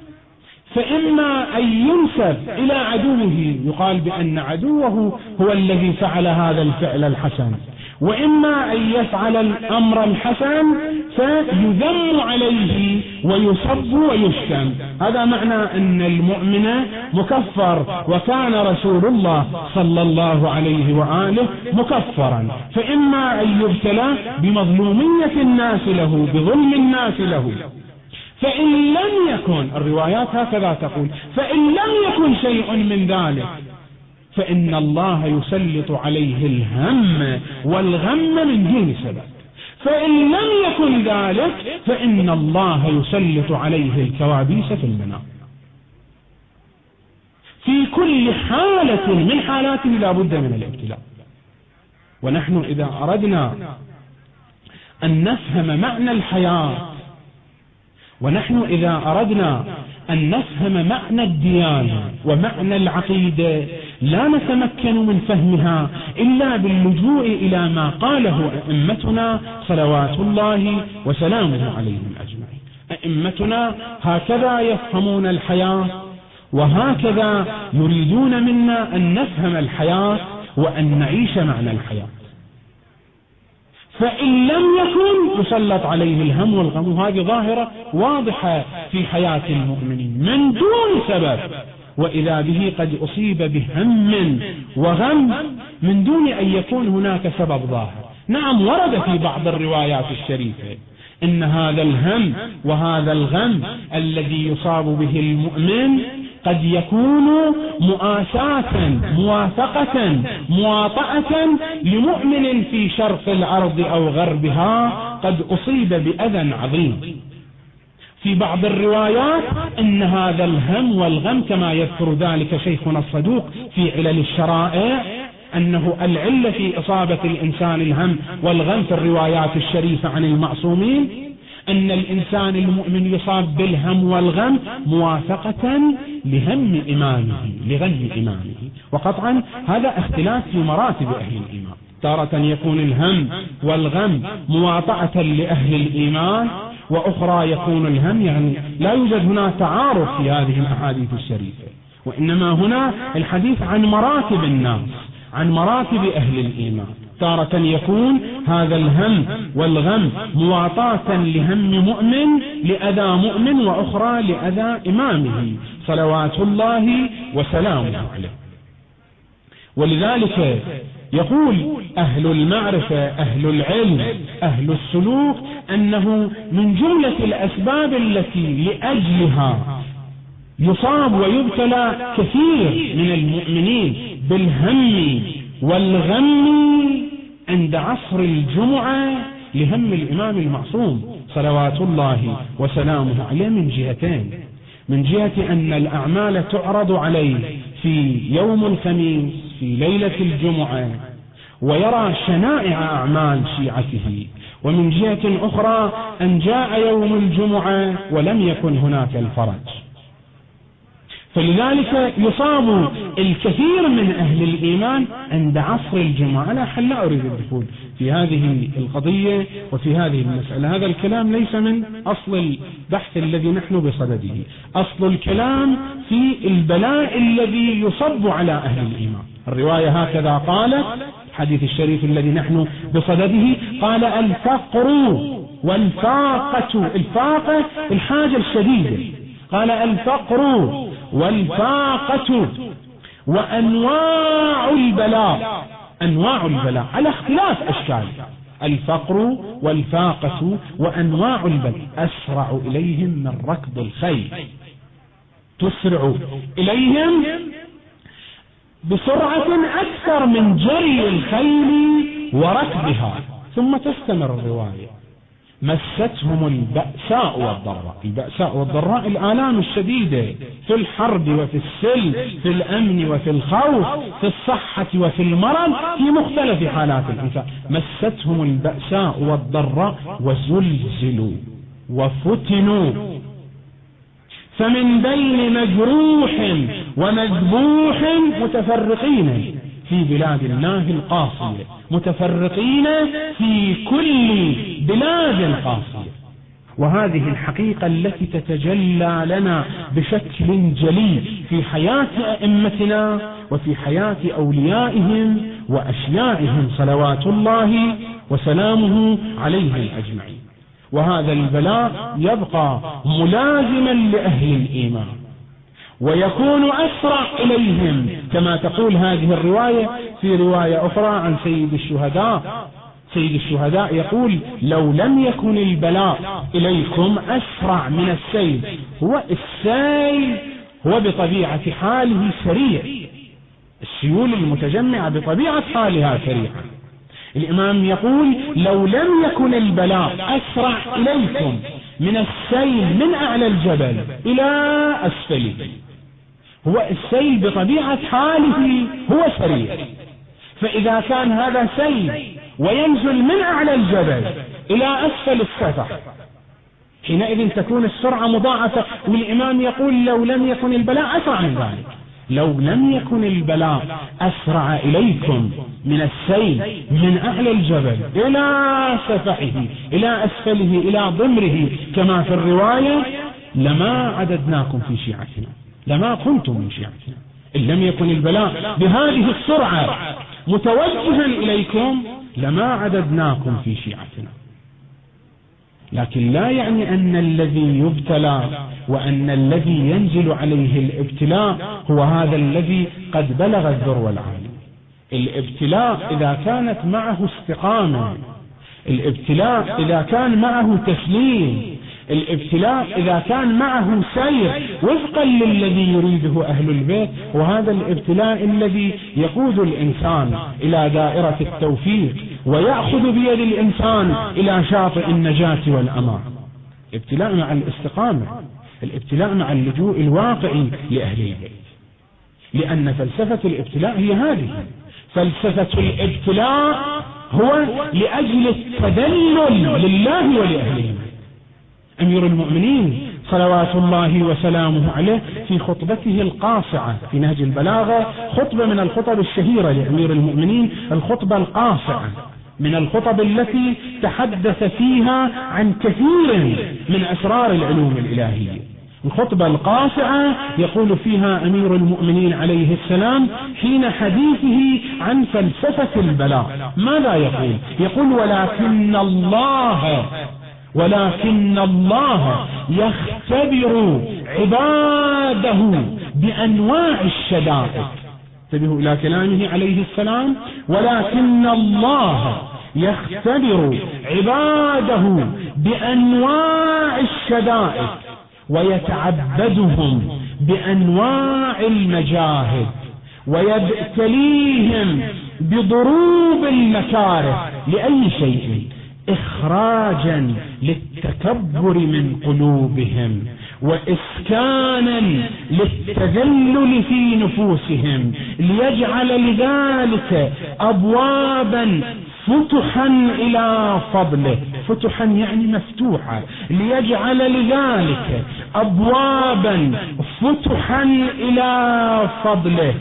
فإما أن ينسب إلى عدوه، يقال بأن عدوه هو الذي فعل هذا الفعل الحسن، وإما أن يفعل الأمر الحسن فيذم عليه ويصب ويشتم. هذا معنى أن المؤمن مكفر، وكان رسول الله صلى الله عليه وآله مكفرا. فإما أن يبتلى بمظلومية الناس له، بظلم الناس له، فإن لم يكن، الروايات هكذا تقول، فإن لم يكن شيء من ذلك فإن الله يسلط عليه الهم والغم من دون سبب. فإن لم يكن ذلك فإن الله يسلط عليه الكوابيس في المنام. في كل حالة من حالاته لا بد من الابتلاء. ونحن إذا أردنا أن نفهم معنى الحياة، ونحن إذا أردنا أن نفهم معنى الديانة ومعنى العقيدة، لا نتمكن من فهمها إلا باللجوء إلى ما قاله أئمتنا صلوات الله وسلامه عليهم أجمعين. أئمتنا هكذا يفهمون الحياة، وهكذا يريدون منا أن نفهم الحياة وأن نعيش معنى الحياة. فإن لم يكن يسلط عليه الهم والغم، وهذه ظاهرة واضحة في حياة المؤمنين من دون سبب، وإذا به قد أصيب بهم وغم من دون أن يكون هناك سبب ظاهر. نعم، ورد في بعض الروايات الشريفة إن هذا الهم وهذا الغم الذي يصاب به المؤمن قد يكون مؤاساة موافقة مواطأة لمؤمن في شرق الأرض أو غربها قد أصيب بأذى عظيم. في بعض الروايات أن هذا الهم والغم كما يذكر ذلك شيخنا الصدوق في علل الشرائع، أنه العلة في إصابة الإنسان الهم والغم في الروايات الشريفة عن المعصومين أن الإنسان المؤمن يصاب بالهم والغم موافقة لهم إمامه لغم إمامه. وقطعا هذا اختلاف في مراتب أهل الإيمان، تارة يكون الهم والغم مواطأة لأهل الإيمان، وأخرى يكون الهم يعني لا يوجد هنا تعارض في هذه الأحاديث الشريفة، وإنما هنا الحديث عن مراتب الناس، عن مراتب أهل الإيمان. تارة يكون هذا الهم والغم مواطاة لهم مؤمن لأذى مؤمن، وأخرى لأذى إمامه صلوات الله وسلامه عليه. ولذلك يقول أهل المعرفة أهل العلم أهل السلوك أنه من جملة الأسباب التي لأجلها يصاب ويبتلى كثير من المؤمنين بالهم والغم عند عصر الجمعة لهم الإمام المعصوم صلوات الله وسلامه عليه من جهتين: من جهة أن الأعمال تعرض عليه في يوم الخميس في ليلة الجمعة ويرى شنائع أعمال شيعته، ومن جهة أخرى أن جاء يوم الجمعة ولم يكن هناك الفرج. فلذلك يصاب الكثير من أهل الإيمان عند عصر الجمعة. أنا حل لا أريد الدخول في هذه القضية وفي هذه المسألة، هذا الكلام ليس من أصل البحث الذي نحن بصدده. أصل الكلام في البلاء الذي يصب على أهل الإيمان. الرواية هكذا قالت، الحديث الشريف الذي نحن بصدده، قال: الفقر والفاقة، الفاقة الحاجة الشديدة، قال: الفقر والفاقة وأنواع البلاء، أنواع البلاء على اختلاف أشكال، الفقر والفاقة وأنواع البلاء أسرع إليهم من ركض الخيل، تسرع إليهم بسرعة أكثر من جري الخيل وركضها. ثم تستمر الرواية: مستهم البأساء والضراء، البأساء والضراء الآلام الشديدة في الحرب وفي السلم، في الأمن وفي الخوف، في الصحة وفي المرض، في مختلف حالات الإنسان. مستهم البأساء والضراء وزلزلوا وفتنوا، فمن بين مجروح ومذبوح متفرقين في بلاد الله القاصية، متفرقين في كل بلاد قاصية. وهذه الحقيقة التي تتجلى لنا بشكل جلي في حياة أئمتنا وفي حياة أوليائهم وأشياعهم صلوات الله وسلامه عليهم أجمعين. وهذا البلاء يبقى ملازما لأهل الإيمان ويكون أسرع إليهم، كما تقول هذه الرواية في رواية أخرى عن سيد الشهداء. سيد الشهداء يقول: لو لم يكن البلاء إليكم أسرع من السيل. هو السيل هو بطبيعة حاله سريع، السيول المتجمعة بطبيعة حالها سريعة. الإمام يقول: لو لم يكن البلاء أسرع إليكم من السيل من أعلى الجبل إلى أسفله. هو السيل بطبيعة حاله هو سريع، فإذا كان هذا سيل وينزل من أعلى الجبل إلى أسفل السفح، حينئذ تكون السرعة مضاعفة. والإمام يقول: لو لم يكن البلاء أسرع من ذلك، لو لم يكن البلاء أسرع إليكم من السيل من أعلى الجبل إلى سفحه إلى أسفله إلى ضمره كما في الرواية، لما عددناكم في شيعتنا. لما كنتم من شيعتنا. إن لم يكن البلاء بهذه السرعة متوجها إليكم لما عددناكم في شيعتنا. لكن لا يعني أن الذي يبتلى وأن الذي ينزل عليه الابتلاء هو هذا الذي قد بلغ الذروة العالية. الابتلاء إذا كانت معه استقامة، الابتلاء إذا كان معه تسليم، الابتلاء إذا كان معه سير وفقا للذي يريده أهل البيت، وهذا الابتلاء الذي يقود الإنسان إلى دائرة التوفيق ويأخذ بيد الإنسان إلى شاطئ النجاة والأمان. الابتلاء مع الاستقامة، الابتلاء مع اللجوء الواقعي لأهل البيت. لأن فلسفة الابتلاء هي هذه، فلسفة الابتلاء هو لأجل التذلل لله ولأهله. أمير المؤمنين صلوات الله وسلامه عليه في خطبته القاصعة في نهج البلاغة، خطبة من الخطب الشهيرة لأمير المؤمنين، الخطبة القاصعة من الخطب التي تحدث فيها عن كثير من أسرار العلوم الإلهية. الخطبة القاصعة يقول فيها أمير المؤمنين عليه السلام حين حديثه عن فلسفة البلاء ماذا يقول؟ يقول ولكن الله ولكن الله يختبر عباده بأنواع الشدائد. انتبهوا إلى كلامه عليه السلام، ولكن الله يختبر عباده بأنواع الشدائد ويتعبدهم بأنواع المجاهد ويبتليهم بضروب المكاره لأي شيء؟ إخراجا للتكبر من قلوبهم وإسكانا للتذلل في نفوسهم، ليجعل لذلك أبوابا فتحا إلى فضله، فتحا يعني مفتوحة، ليجعل لذلك أبوابا فتحا إلى فضله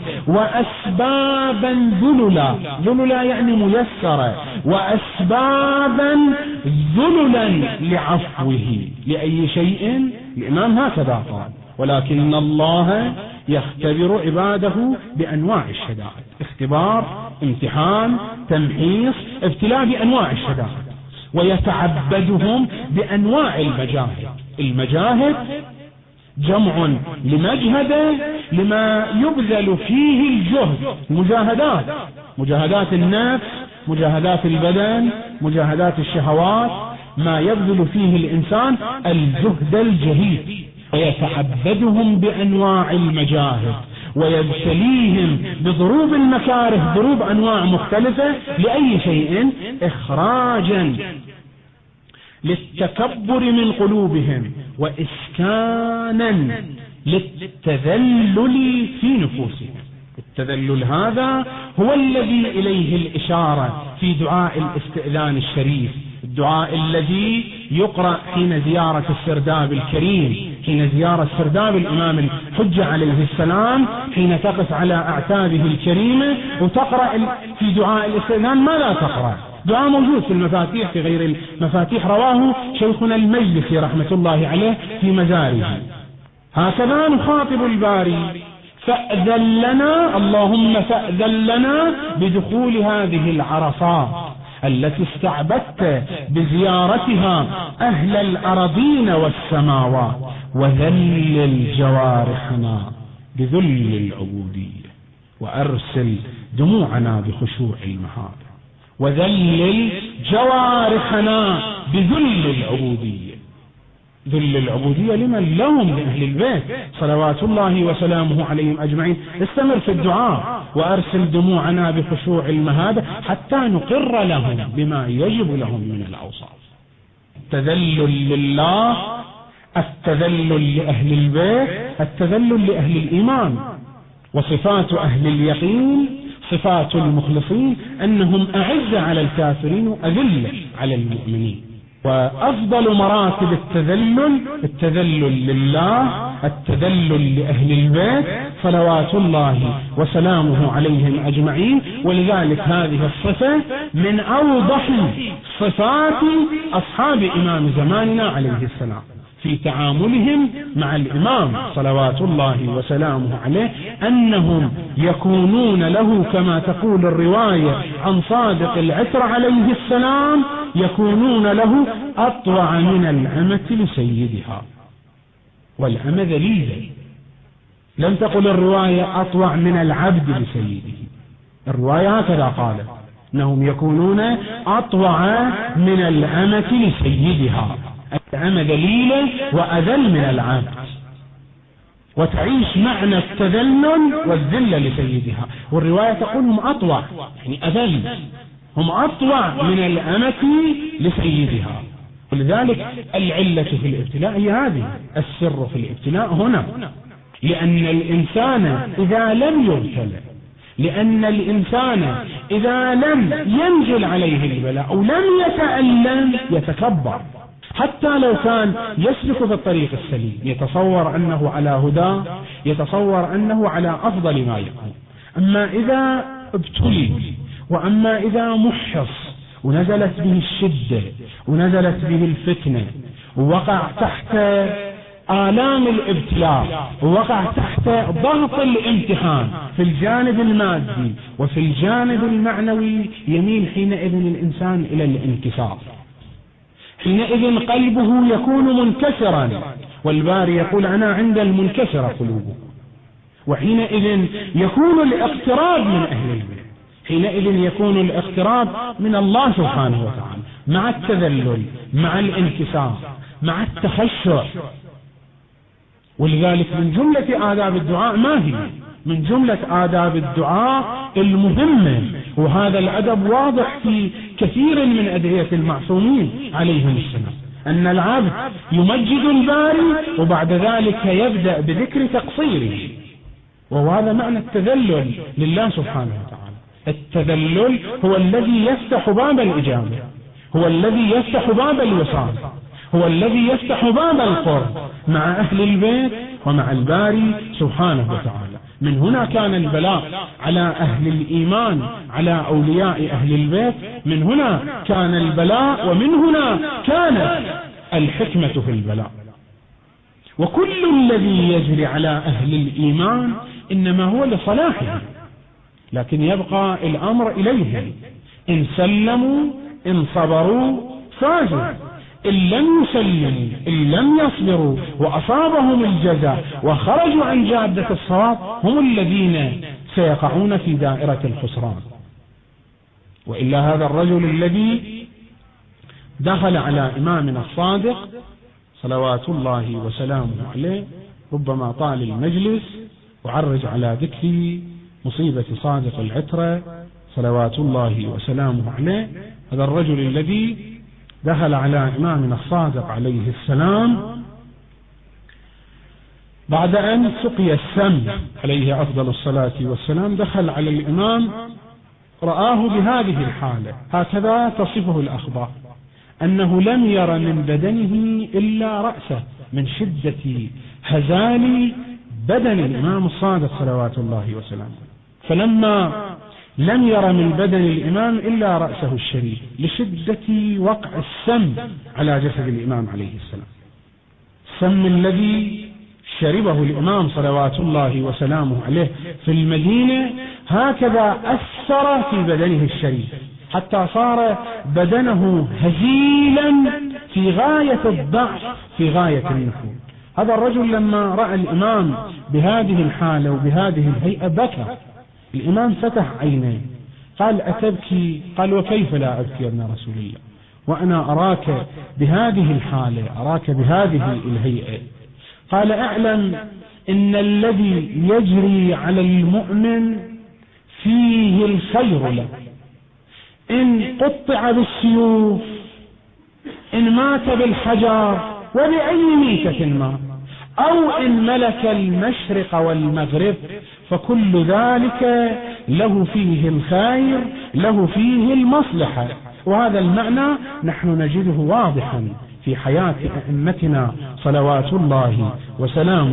وأسبابا ذللا، ذللا يعني ميسرة، وأسبابا ذللا لعفوه لأي شيء. الإمام هكذا قال ولكن الله يختبر عباده بأنواع الشدائد، اختبار، امتحان، تمحيص، ابتلاء بأنواع الشدائد، ويتعبدهم بأنواع المجاهد. المجاهد جمع لمجهده لما يبذل فيه الجهد، مجاهدات، مجاهدات النفس، مجاهدات البدن، مجاهدات الشهوات، ما يبذل فيه الإنسان الجهد الجهيد. ويتعبدهم بأنواع المجاهد ويبتليهم بضروب المكاره، ضروب أنواع مختلفة لأي شيء؟ إخراجا للتكبر من قلوبهم وإسكانا للتذلل في نفوسهم. التذلل هذا هو الذي إليه الإشارة في دعاء الاستئذان الشريف، الدعاء الذي يقرأ حين زيارة السرداب الكريم، حين زيارة سرداب الإمام الحجة عليه السلام، حين تقف على أعتابه الكريمة وتقرأ في دعاء الاستئذان. ما لا تقرأ دعاء موجود في المفاتيح، في غير المفاتيح، رواه شيخنا المجلسي رحمة الله عليه في مزاره. هكذا نخاطب الباري: فأذن لنا اللهم فأذن لنا بدخول هذه العرصات التي استعبدت بزيارتها أهل الأرضين والسماوات، وذلل جوارحنا بذل العبودية، وأرسل دموعنا بخشوع المهابة، وذلل جوارحنا بذل العبودية. ذل العبودية لمن؟ لهم، لأهل البيت صلوات الله وسلامه عليهم أجمعين. استمر في الدعاء: وأرسل دموعنا بخشوع المهابة حتى نقر لهم بما يجب لهم من الأوصاف. التذلل لله، التذلل لأهل البيت، التذلل لأهل الإيمان. وصفات أهل اليقين، صفات المخلصين، أنهم أعز على الكافرين وأذل على المؤمنين. وأفضل مراتب التذلل التذلل لله، التذلل لأهل البيت صلوات الله وسلامه عليهم أجمعين. ولذلك هذه الصفة من أوضح صفات أصحاب إمام زماننا عليه السلام، في تعاملهم مع الإمام صلوات الله وسلامه عليه أنهم يكونون له كما تقول الرواية عن صادق العتر عليه السلام، يكونون له أطوع من الأمة لسيدها، والأمة ذليلة. لم تقل الرواية أطوع من العبد لسيده، الرواية هكذا قالت، أنهم يكونون أطوع من الأمة لسيدها. الأمة ذليلة وأذل من العبد، وتعيش معنى التذلل والذلة لسيدها، والرواية تقول هم أطوع يعني أذل، هم أطوع من الأمة لسيدها. ولذلك العلة في الابتلاء هي هذه، السر في الابتلاء هنا، لأن الإنسان إذا لم يبتلى، لأن الإنسان إذا لم ينزل عليه البلاء أو لم يتألم يتكبر، حتى لو كان يسلك في الطريق السليم، يتصور أنه على هدى، يتصور أنه على أفضل ما يكون. أما إذا ابتلي، وأما إذا محص ونزلت به الشدة ونزلت به الفتنة، ووقع تحت آلام الابتلاء، ووقع تحت ضغط الامتحان في الجانب المادي وفي الجانب المعنوي، يميل حينئذ الإنسان إلى الانكسار، حينئذ قلبه يكون منكسرا، والباري يقول أنا عند المنكسرة قلوبه، وحينئذ يكون الاقتراب من أهل البيت، حينئذ يكون الاقتراب من الله سبحانه وتعالى مع التذلل، مع الانكسار، مع التخشع. ولذلك من جملة آداب الدعاء ما هي؟ من جملة آداب الدعاء المهمة، وهذا الأدب واضح في كثير من أدعية المعصومين عليهم السلام، أن العبد يمجد الباري وبعد ذلك يبدأ بذكر تقصيره، وهذا معنى التذلل لله سبحانه وتعالى. التذلل هو الذي يفتح باب الإجابة، هو الذي يفتح باب الوصال، هو الذي يفتح باب القرب مع أهل البيت ومع الباري سبحانه وتعالى. من هنا كان البلاء على أهل الإيمان، على أولياء أهل البيت، من هنا كان البلاء، ومن هنا كانت الحكمة في البلاء. وكل الذي يجري على أهل الإيمان إنما هو لصلاحهم، لكن يبقى الأمر إليهم، إن سلموا إن صبروا فازوا، إن لم يسلموا إن لم يصبروا وأصابهم الجزاء وخرجوا عن جادة الصواب هم الذين سيقعون في دائرة الخسران. وإلا هذا الرجل الذي دخل على إمامنا الصادق صلوات الله وسلامه عليه، ربما طال المجلس وعرج على ذكر مصيبة صادق العترة صلوات الله وسلامه عليه، هذا الرجل الذي دخل على إمامنا الصادق عليه السلام بعد أن سقي السم عليه أفضل الصلاة والسلام، دخل على الإمام رآه بهذه الحالة، هكذا تصفه الأخبار، أنه لم ير من بدنه إلا رأسه من شدة هزال بدن الإمام الصادق صلوات الله وسلامه. فلما لم ير من بدن الإمام إلا رأسه الشريف لشدة وقع السم على جسد الإمام عليه السلام، السم الذي شربه الإمام صلوات الله وسلامه عليه في المدينة هكذا أثر في بدنه الشريف، حتى صار بدنه هزيلا في غاية الضعف، في غاية النفور. هذا الرجل لما رأى الإمام بهذه الحالة وبهذه الهيئة بكى. الإمام فتح عينيه قال أتبكي؟ قال وكيف لا أبكي يا ابن رسول الله وأنا أراك بهذه الحالة، أراك بهذه الهيئة. قال اعلم إن الذي يجري على المؤمن فيه الخير له، إن قطع بالسيوف، إن مات بالحجر وبأي ميتة ما، أو إن ملك المشرق والمغرب، فكل ذلك له فيه الخير، له فيه المصلحة. وهذا المعنى نحن نجده واضحا في حياة أئمتنا صلوات الله وسلامه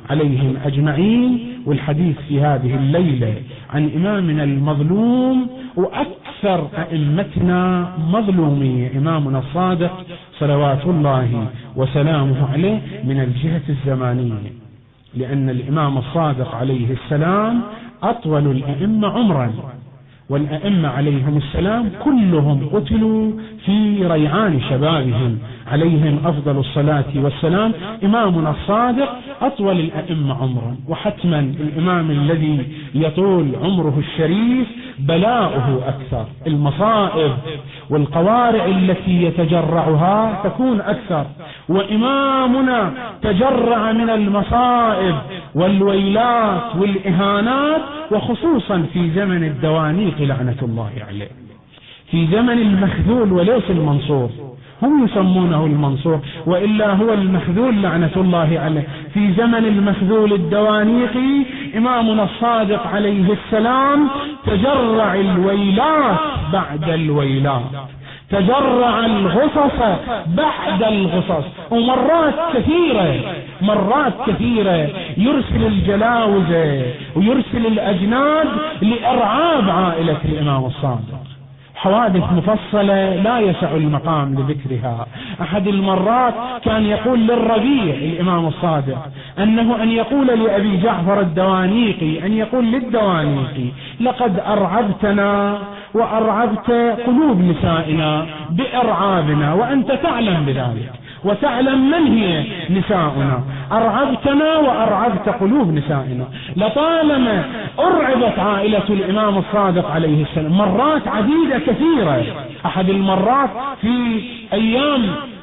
عليهم أجمعين. والحديث في هذه الليلة عن إمامنا المظلوم وأكثر أئمتنا مظلومية، إمامنا الصادق صلوات الله وسلامه عليه، من الجهة الزمانية، لأن الإمام الصادق عليه السلام أطول الأئمة عمرا، والأئمة عليهم السلام كلهم قتلوا في ريعان شبابهم عليهم أفضل الصلاة والسلام. إمامنا الصادق أطول الأئمة عمرا، وحتما الإمام الذي يطول عمره الشريف بلاؤه أكثر، المصائب والقوارع التي يتجرعها تكون أكثر. وإمامنا تجرع من المصائب والويلات والإهانات، وخصوصا في زمن الدوانيق لعنة الله عليه، في زمن المخذول وليس المنصور، هم يسمونه المنصور وإلا هو المخذول لعنة الله عليه. في زمن المخذول الدوانيقي إمامنا الصادق عليه السلام تجرع الويلات بعد الويلات، تجرع الغصص بعد الغصص، ومرات كثيرة مرات كثيرة يرسل الجلاوزة ويرسل الأجناد لإرعاب عائلة الإمام الصادق. حوادث مفصلة لا يسع المقام لذكرها. أحد المرات كان يقول للربيع الإمام الصادق أنه أن يقول لأبي جعفر الدوانيقي أن يقول للدوانيقي: لقد أرعبتنا وأرعبت قلوب نسائنا بإرعابنا، وأنت تعلم بذلك وتعلم من هي نساؤنا، أرعبتنا وأرعبت قلوب نسائنا. لطالما أرعبت عائلة الإمام الصادق عليه السلام مرات عديدة كثيرة. أحد المرات في أيام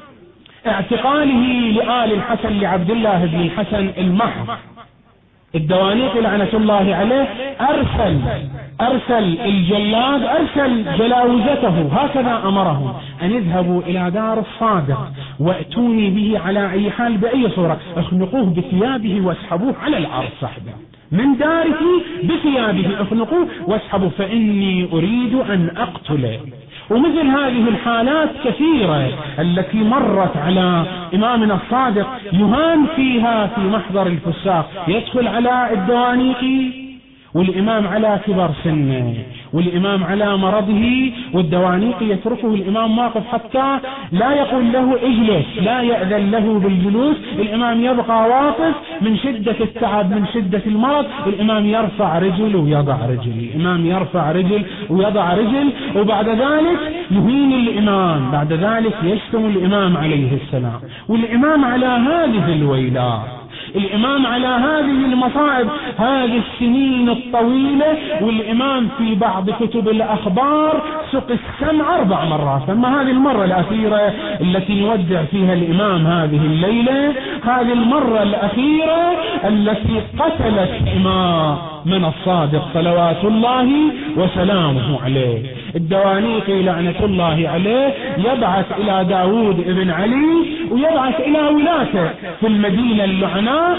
اعتقاله لآل الحسن لعبد الله بن الحسن المحر، الدوانيق لعنة الله عليه أرسل أرسل الجلاد أرسل جلاوزته، هكذا أمرهم أن يذهبوا إلى دار الصادق وأتوني به على أي حال بأي صورة، اخنقوه بثيابه واسحبوه على الأرض سحبا من داره بثيابه، اخنقوه واسحبوه فإني أريد أن أقتله. ومثل هذه الحالات كثيرة التي مرت على إمامنا الصادق يهان فيها في محضر الفساق، يدخل على الدوانيقي والإمام على كبر سنه والإمام على مرضه، والدوانيقي يتركه الإمام واقف حتى لا يقول له اجلس، لا يأذن له بالجلوس، الإمام يبقى واقف من شدة التعب من شدة المرض، الإمام يرفع رجل ويضع رجل، الإمام يرفع رجل ويضع رجل، وبعد ذلك يهين الإمام، بعد ذلك يشتم الإمام عليه السلام، والإمام على هذه الويلات، الإمام على هذه المصائب هذه السنين الطويلة. والإمام في بعض كتب الأخبار سق السمع أربع مرات، أما هذه المرة الأخيرة التي نودع فيها الإمام هذه الليلة، هذه المرة الأخيرة التي قتلت إمام من الصادق صلوات الله وسلامه عليه. الدوانيقي لعنة الله عليه يبعث إلى داود ابن علي ويبعث إلى ولاته في المدينة اللعناء،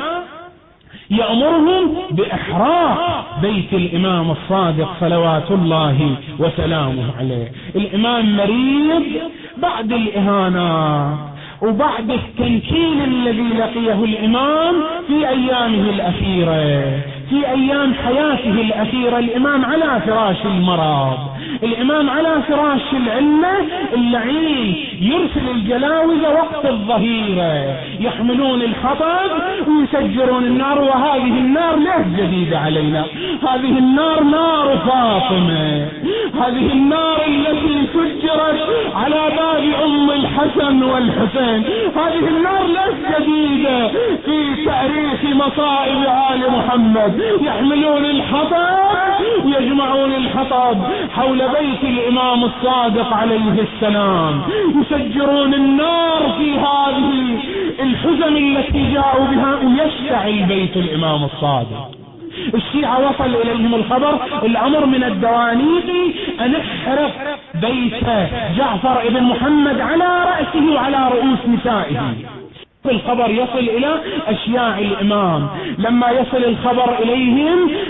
يأمرهم بإحراق بيت الإمام الصادق صلوات الله وسلامه عليه. الإمام مريض بعد الإهانات وبعد التنكيل الذي لقيه الإمام في أيامه الأخيرة، في أيام حياته الأخيرة، الإمام على فراش المرض، الإمام على فراش العلة، اللعين يرسل الجلاوزة وقت الظهيرة يحملون الحطب ويسجرون النار. وهذه النار ليس جديدة علينا، هذه النار نار فاطمة، هذه النار التي سجرت على باب أم الحسن والحسين، هذه النار ليس جديدة في تاريخ مصائب آل محمد. يحملون الحطب ويجمعون الحطب حول بيت الإمام الصادق عليه السلام، يسجرون النار في هذه الحزم التي جاءوا بها ويشتعل بيت الإمام الصادق. الشيعة وصل إليهم الخبر، الأمر من الدوانيقي أن احرق بيت جعفر ابن محمد على رأسه وعلى رؤوس نسائه. الخبر يصل إلى أشياع الإمام، لما يصل الخبر إليهم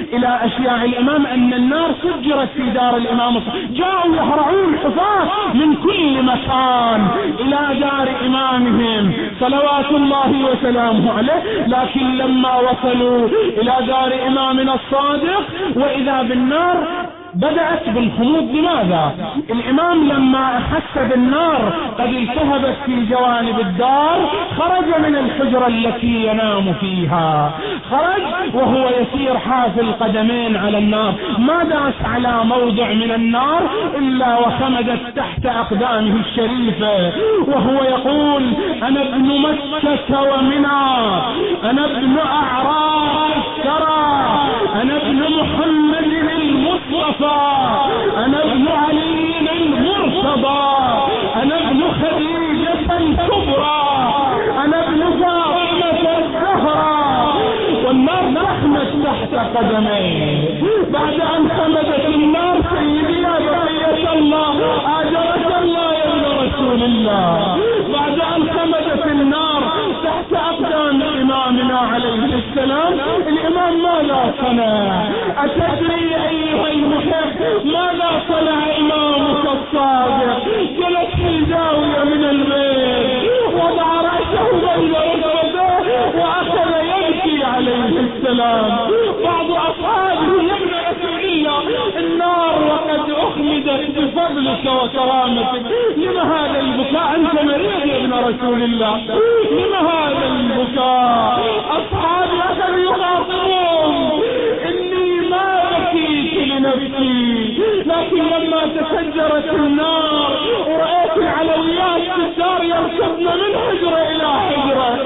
إلى أشياء الإمام أن النار سجرت في دار الإمام، جاءوا يهرعون حفاة من كل مكان إلى دار إمامهم صلوات الله وسلامه عليه، لكن لما وصلوا إلى دار إمامنا الصادق وإذا بالنار بدأت بالخمود. لماذا؟ الإمام لما أحس بالنار قد التهبت في جوانب الدار خرج من الحجرة التي ينام فيها، خرج وهو يسير حافي القدمين على النار، ما داس على موضع من النار إلا وخمدت تحت أقدامه الشريفة وهو يقول: أنا ابن مكة ومنى، أنا ابن أعراق الثرى، أنا ابن محمد المصطفى، أنا ابن علي المرتضى، أنا ابن خديجة الكبرى، أنا ابن فاطمة الزهراء. والنار تخمد تحت قدميه. بعد أن خمدت النار: سيدي يا بقية الله، آجرك الله يا ابن رسول الله. بعد أن خمدت النار تحت أقدام إمامنا عليه السلام، الإمام ماذا صنع؟ أتدري أيها المحب ماذا صنع إمامك الصادق؟ جلس في زاوية من البيت، وضع رأسه بين ركبتيه وأخذ يبكي عليه السلام. بعض أصحابه: يا ابن رسول الله، النار وقد أخمدت بفضلك وكرامتك، لما هذا البكاء؟ أنت مريض يا ابن رسول الله، لما هذا البكاء؟ أصحابي أخذوا يخاطبون: إني ما بكيت لنفسي، لكن لما تفجرت النار ورأيت العلويات في الدار يركضن من حجرة إلى حجرة،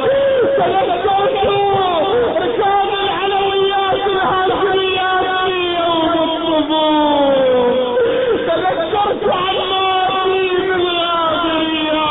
تذكرت ركاب العلويات الهاشميات في يوم الطبور، تذكرت عماتي بالغادريات،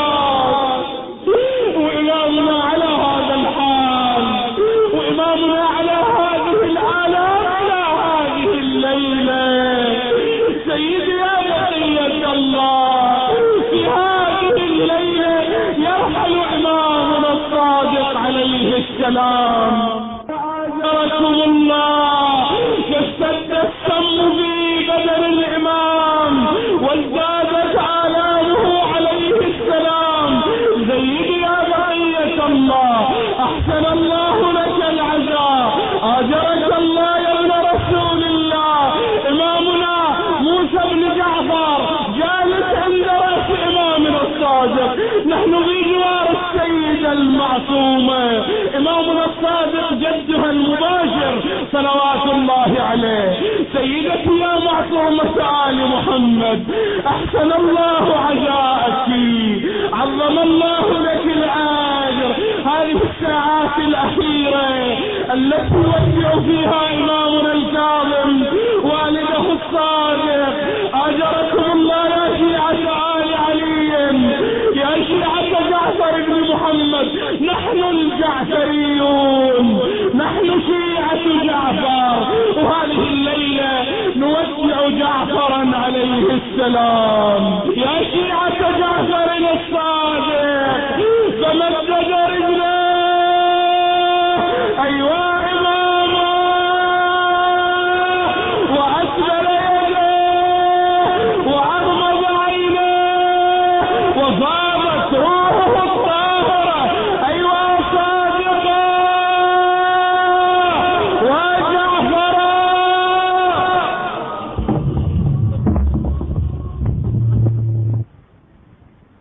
وإمامنا على هذا الحال، وإمامنا على هذه الآلام على هذه الليلة. سيدي يا بقية الله، في هذه الليلة يرحل إمامنا الصادق عليه السلام. آجركم الله. فاشتد السم في بدن الإمام وازدادت آلامه عليه السلام. سيدي يا بقية الله، أحسن الله لك العزاء، آجرك الله يا ابن رسول الله. إمامنا موسى بن جعفر جالس عند رأس إمامنا الصادق، نحن في جوار السيدة المعصومة إمامنا الصادق جدها المباشر صلوات الله عليه. سيدتي يا معصومة آل محمد، أحسن الله عزاءك، عظم الله لك الأجر. هذه الساعات الأخيرة التي يودع فيها إمامنا الكاظم والده الصادق، آجركم الله يا شيعة آل علي، يا شيعة جعفر بن محمد. نحن الجعفريون، نحن شيعة جعفر، وهذه الليلة نودع جعفرا عليه السلام.